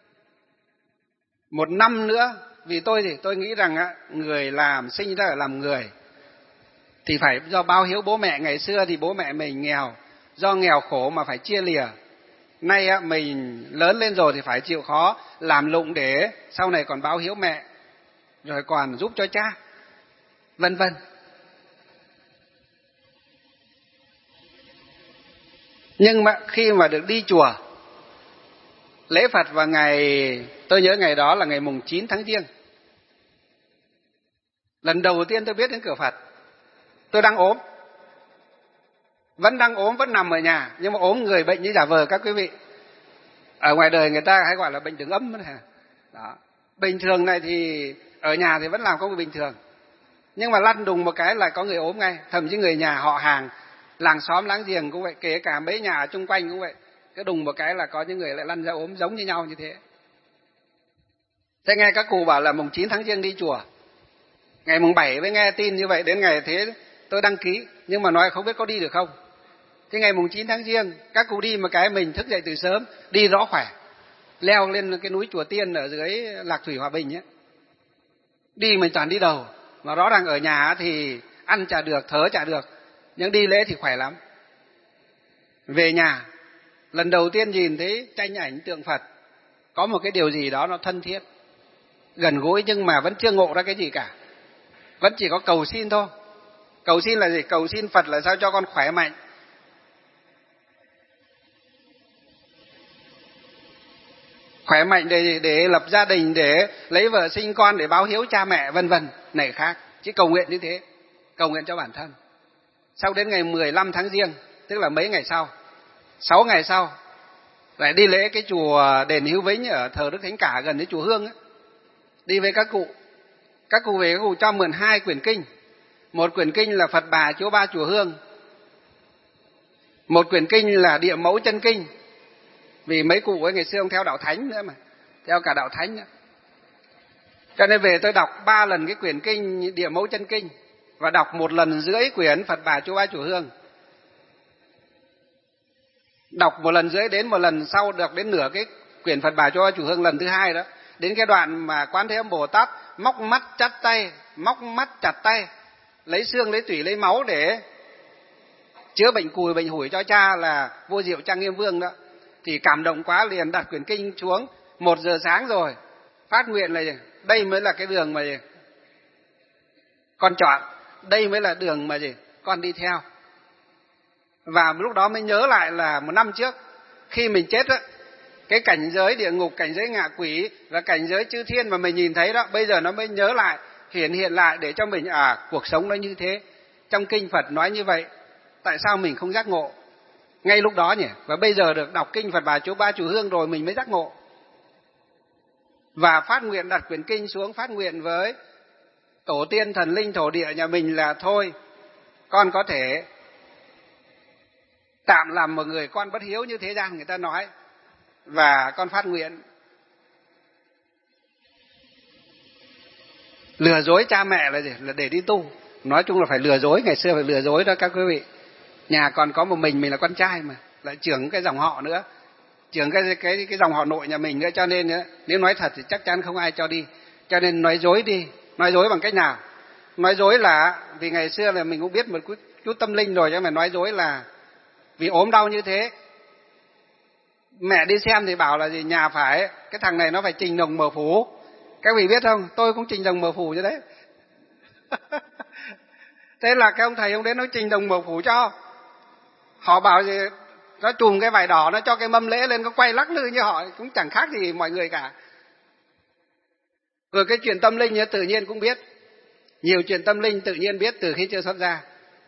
1 năm nữa. Vì tôi nghĩ rằng người sinh ra để làm người thì phải do báo hiếu bố mẹ. Ngày xưa thì bố mẹ mình nghèo, do nghèo khổ mà phải chia lìa. Nay mình lớn lên rồi thì phải chịu khó làm lụng để sau này còn báo hiếu mẹ, rồi còn giúp cho cha, vân vân. Nhưng mà khi mà được đi chùa lễ Phật vào tôi nhớ ngày đó là ngày mùng 9 tháng Giêng. Lần đầu tiên tôi biết đến cửa Phật. Tôi đang ốm. Vẫn nằm ở nhà, nhưng mà ốm người bệnh như giả vờ các quý vị. Ở ngoài đời người ta hay gọi là bệnh đường âm đó. Bình thường này thì ở nhà thì vẫn làm công việc bình thường. Nhưng mà lăn đùng một cái là có người ốm ngay, thậm chí người nhà họ hàng, làng xóm láng giềng cũng vậy, kể cả mấy nhà chung quanh cũng vậy. Cái đùng một cái là có những người lại lăn ra ốm giống như nhau như thế. Thế nghe các cụ bảo là mùng 9 tháng Giêng đi chùa. Ngày mùng 7 mới nghe tin như vậy, đến ngày thế tôi đăng ký, nhưng mà nói không biết có đi được không. Thế ngày mùng 9 tháng Giêng các cụ đi một cái mình thức dậy từ sớm, đi rõ khỏe. Leo lên cái núi Chùa Tiên ở dưới Lạc Thủy Hòa Bình ấy. Đi mình toàn đi đầu, mà rõ ràng ở nhà thì ăn chả được, thở chả được, nhưng đi lễ thì khỏe lắm. Về nhà lần đầu tiên nhìn thấy tranh ảnh tượng Phật, có một cái điều gì đó nó thân thiết, gần gũi, nhưng mà vẫn chưa ngộ ra cái gì cả. Vẫn chỉ có cầu xin thôi. Cầu xin là gì? Cầu xin Phật là sao cho con khỏe mạnh, khỏe mạnh để lập gia đình, để lấy vợ sinh con, để báo hiếu cha mẹ, vân vân. Này khác, chỉ cầu nguyện như thế, cầu nguyện cho bản thân. Sau đến ngày 15 tháng Giêng, tức là mấy ngày sau, 6 ngày sau, lại đi lễ cái chùa đền Hữu Vĩnh ở thờ Đức Thánh Cả gần với chùa Hương ấy. Đi với các cụ. Các cụ về, các cụ cho mượn 2 quyển kinh. Một quyển kinh là Phật Bà Chiếu Ba Chùa Hương. Một quyển kinh là Địa Mẫu Chân Kinh. Vì mấy cụ ấy ngày xưa không theo đạo Thánh nữa mà, theo cả đạo Thánh nữa. Cho nên về tôi đọc 3 lần cái quyển kinh Địa Mẫu Chân Kinh và đọc 1 lần rưỡi quyển Phật Bà Chiếu Ba Chùa Hương. Đọc 1 lần rưỡi, đến 1 lần sau được đến nửa cái quyển Phật Bà Chiếu Ba Chùa Hương lần thứ 2 đó. Đến cái đoạn mà Quán Thế Âm Bồ Tát móc mắt chặt tay, lấy xương, lấy tủy, lấy máu để chữa bệnh cùi, bệnh hủi cho cha là Vô Diệu Trang Nghiêm Vương đó. Thì cảm động quá liền đặt quyển kinh xuống. 1 giờ sáng rồi, phát nguyện là đây mới là cái đường mà con chọn, đây mới là đường mà con đi theo. Và lúc đó mới nhớ lại là 1 năm trước khi mình chết á, Cái cảnh giới địa ngục, cảnh giới ngạ quỷ và cảnh giới chư thiên mà mình nhìn thấy đó, bây giờ nó mới nhớ lại, hiện lại để cho mình cuộc sống nó như thế. Trong kinh Phật nói như vậy, tại sao mình không giác ngộ ngay lúc đó nhỉ? Và bây giờ được đọc kinh Phật Bà Chú Ba Chùa Hương rồi mình mới giác ngộ. Và phát nguyện đặt quyển kinh xuống, phát nguyện với tổ tiên thần linh thổ địa nhà mình là thôi, con có thể tạm làm một người con bất hiếu như thế gian người ta nói, và con phát nguyện lừa dối cha mẹ là gì? Là để đi tu. Nói chung là phải lừa dối, ngày xưa phải lừa dối đó các quý vị. Nhà còn có một mình là con trai mà, lại trưởng cái dòng họ nữa, trưởng cái dòng họ nội nhà mình nữa, cho nên nếu nói thật thì chắc chắn không ai cho đi. Cho nên nói dối đi. Nói dối bằng cách nào? Nói dối là vì ngày xưa là mình cũng biết một chút tâm linh rồi, nhưng mà nói dối là vì ốm đau như thế. Mẹ đi xem thì bảo là gì, nhà phải cái thằng này nó phải trình đồng mờ phủ. Các vị biết không, tôi cũng trình đồng mờ phủ như đấy. Thế là cái ông thầy ông đến nói trình đồng mờ phủ cho. Họ bảo gì, nó chùm cái vải đỏ, nó cho cái mâm lễ lên, nó quay lắc lư như họ, cũng chẳng khác gì mọi người cả. Rồi cái chuyện tâm linh ấy, tự nhiên cũng biết. Nhiều chuyện tâm linh tự nhiên biết từ khi chưa xuất gia.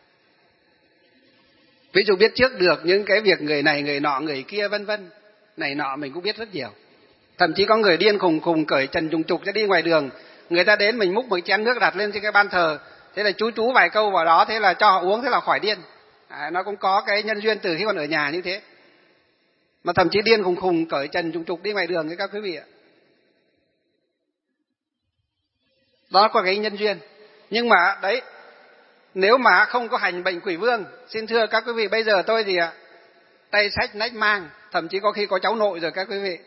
Ví dụ biết trước được những cái việc người này, người nọ, người kia vân vân, này nọ mình cũng biết rất nhiều. Thậm chí có người điên khùng khùng cởi trần trùng trục ra đi ngoài đường, người ta đến mình múc một chén nước đặt lên trên cái ban thờ, thế là chú vài câu vào đó, thế là cho họ uống, thế là khỏi điên. Nó cũng có cái nhân duyên từ khi còn ở nhà như thế. Mà thậm chí điên khùng khùng cởi trần trùng trục đi ngoài đường với các quý vị ạ. Đó có cái nhân duyên. Nhưng mà đấy, nếu mà không có hành bệnh quỷ vương, xin thưa các quý vị, bây giờ tôi gì ạ? Tay xách nách mang, thậm chí có khi có cháu nội rồi các quý vị.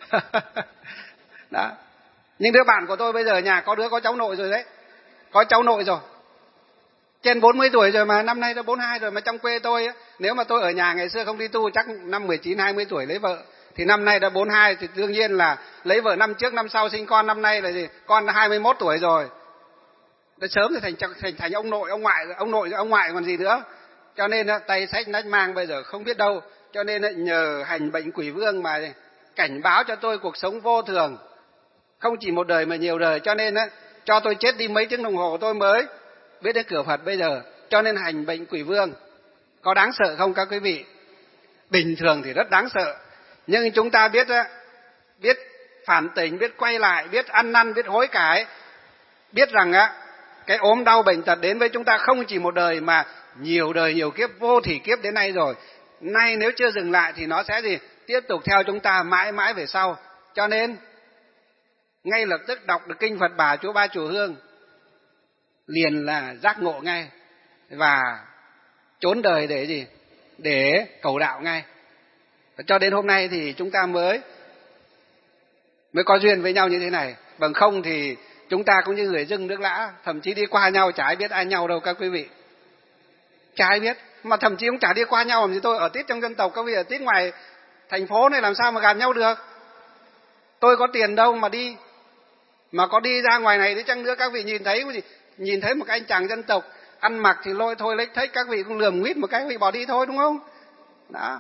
Đó. Nhưng đứa bạn của tôi bây giờ nhà có đứa có cháu nội rồi đấy. Có cháu nội rồi. Trên 40 tuổi rồi mà, năm nay đã 42 rồi, mà trong quê tôi, nếu mà tôi ở nhà ngày xưa không đi tu chắc năm 19, 20 tuổi lấy vợ. Thì năm nay đã 42 thì đương nhiên là lấy vợ năm trước, năm sau sinh con, năm nay là gì? Con đã 21 tuổi rồi. Đã sớm thì thành ông nội, ông ngoại còn gì nữa. Cho nên tay xách nách mang bây giờ không biết đâu. Cho nên nhờ hành bệnh quỷ vương mà cảnh báo cho tôi cuộc sống vô thường. Không chỉ một đời mà nhiều đời. Cho nên cho tôi chết đi mấy tiếng đồng hồ tôi mới biết đến cửa Phật bây giờ. Cho nên hành bệnh quỷ vương có đáng sợ không các quý vị? Bình thường thì rất đáng sợ. Nhưng chúng ta biết phản tỉnh, biết quay lại, biết ăn năn, biết hối cải, biết rằng cái ốm đau bệnh tật đến với chúng ta không chỉ một đời mà nhiều đời, nhiều kiếp, vô thỉ kiếp đến nay rồi. Nay nếu chưa dừng lại thì nó sẽ gì? Tiếp tục theo chúng ta mãi mãi về sau. Cho nên ngay lập tức đọc được kinh Phật Bà Chúa Ba Chùa Hương liền là giác ngộ ngay và trốn đời để gì? Để cầu đạo ngay. Cho đến hôm nay thì chúng ta mới có duyên với nhau như thế này. Bằng không thì chúng ta cũng như người dưng nước lã, thậm chí đi qua nhau chả ai biết ai nhau đâu các quý vị. Chả ai biết, mà thậm chí cũng chả đi qua nhau, làm gì tôi ở tít trong dân tộc, các vị ở tít ngoài thành phố này làm sao mà gặp nhau được. Tôi có tiền đâu mà đi. Mà có đi ra ngoài này đi chăng nữa các vị nhìn thấy một cái anh chàng dân tộc ăn mặc thì lôi thôi lếch thếch, các vị cũng lườm nguyết một cái, các vị bỏ đi thôi, đúng không? Đó.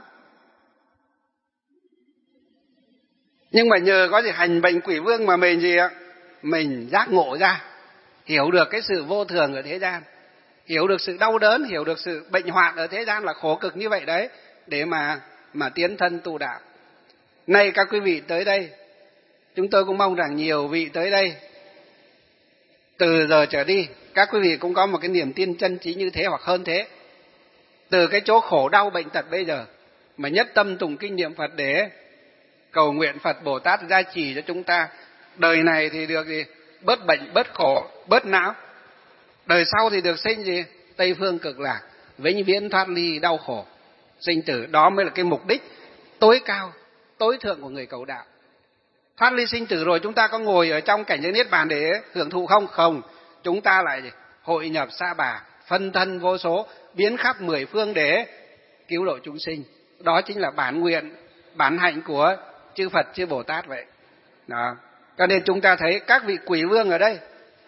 Nhưng mà nhờ có gì hành bệnh quỷ vương mà mình gì ạ? Mình giác ngộ ra, hiểu được cái sự vô thường ở thế gian, hiểu được sự đau đớn, hiểu được sự bệnh hoạn ở thế gian là khổ cực như vậy đấy, để mà tiến thân tu đạo. Nay các quý vị tới đây, chúng tôi cũng mong rằng nhiều vị tới đây, từ giờ trở đi, các quý vị cũng có một cái niềm tin chân trí như thế hoặc hơn thế. Từ cái chỗ khổ đau bệnh tật bây giờ, mà nhất tâm tụng kinh niệm Phật để cầu nguyện Phật Bồ Tát gia trì cho chúng ta. Đời này thì được gì? Bớt bệnh, bớt khổ, bớt não. Đời sau thì được sinh gì? Tây phương cực lạc, vĩnh viễn thoát ly đau khổ sinh tử. Đó mới là cái mục đích tối cao, tối thượng của người cầu đạo. Thoát ly sinh tử rồi chúng ta có ngồi ở trong cảnh giới niết bàn để hưởng thụ không? Không. Chúng ta lại hội nhập sa bà, phân thân vô số, biến khắp 10 phương để cứu độ chúng sinh. Đó chính là bản nguyện, bản hạnh của chư Phật, chư Bồ Tát vậy. Đó. Cho nên chúng ta thấy các vị quỷ vương ở đây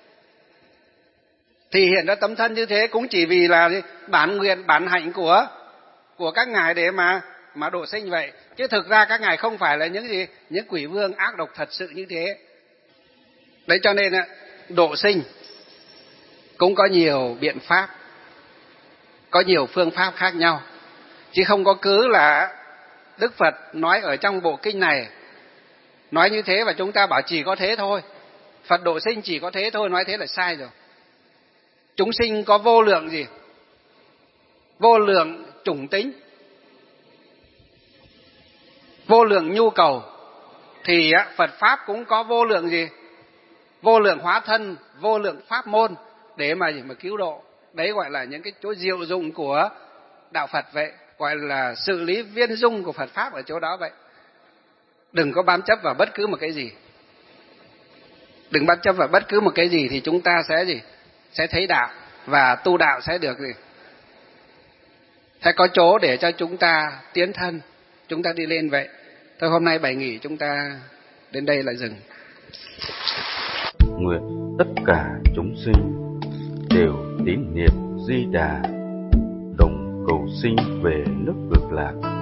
thì hiện ra tấm thân như thế cũng chỉ vì là bản nguyện, bản hạnh của các ngài để mà mà độ sinh vậy. Chứ thực ra các ngài không phải là những gì? Những quỷ vương ác độc thật sự như thế. Đấy cho nên độ sinh cũng có nhiều biện pháp, có nhiều phương pháp khác nhau. Chứ không có cứ là Đức Phật nói ở trong bộ kinh này nói như thế và chúng ta bảo chỉ có thế thôi. Phật độ sinh chỉ có thế thôi, nói thế là sai rồi. Chúng sinh có vô lượng gì? Vô lượng chủng tính, vô lượng nhu cầu. Thì Phật Pháp cũng có vô lượng gì? Vô lượng hóa thân, vô lượng pháp môn để mà cứu độ. Đấy gọi là những cái chỗ diệu dụng của đạo Phật vậy. Gọi là sự lý viên dung của Phật Pháp ở chỗ đó vậy. Đừng có bám chấp vào bất cứ một cái gì. Đừng bám chấp vào bất cứ một cái gì thì chúng ta sẽ gì? Sẽ thấy đạo và tu đạo sẽ được gì? Sẽ có chỗ để cho chúng ta tiến thân, chúng ta đi lên vậy. Thôi hôm nay bài nghỉ chúng ta đến đây lại dừng. Nguyện tất cả chúng sinh đều tín niệm Di Đà, đồng cầu sinh về nước Cực Lạc.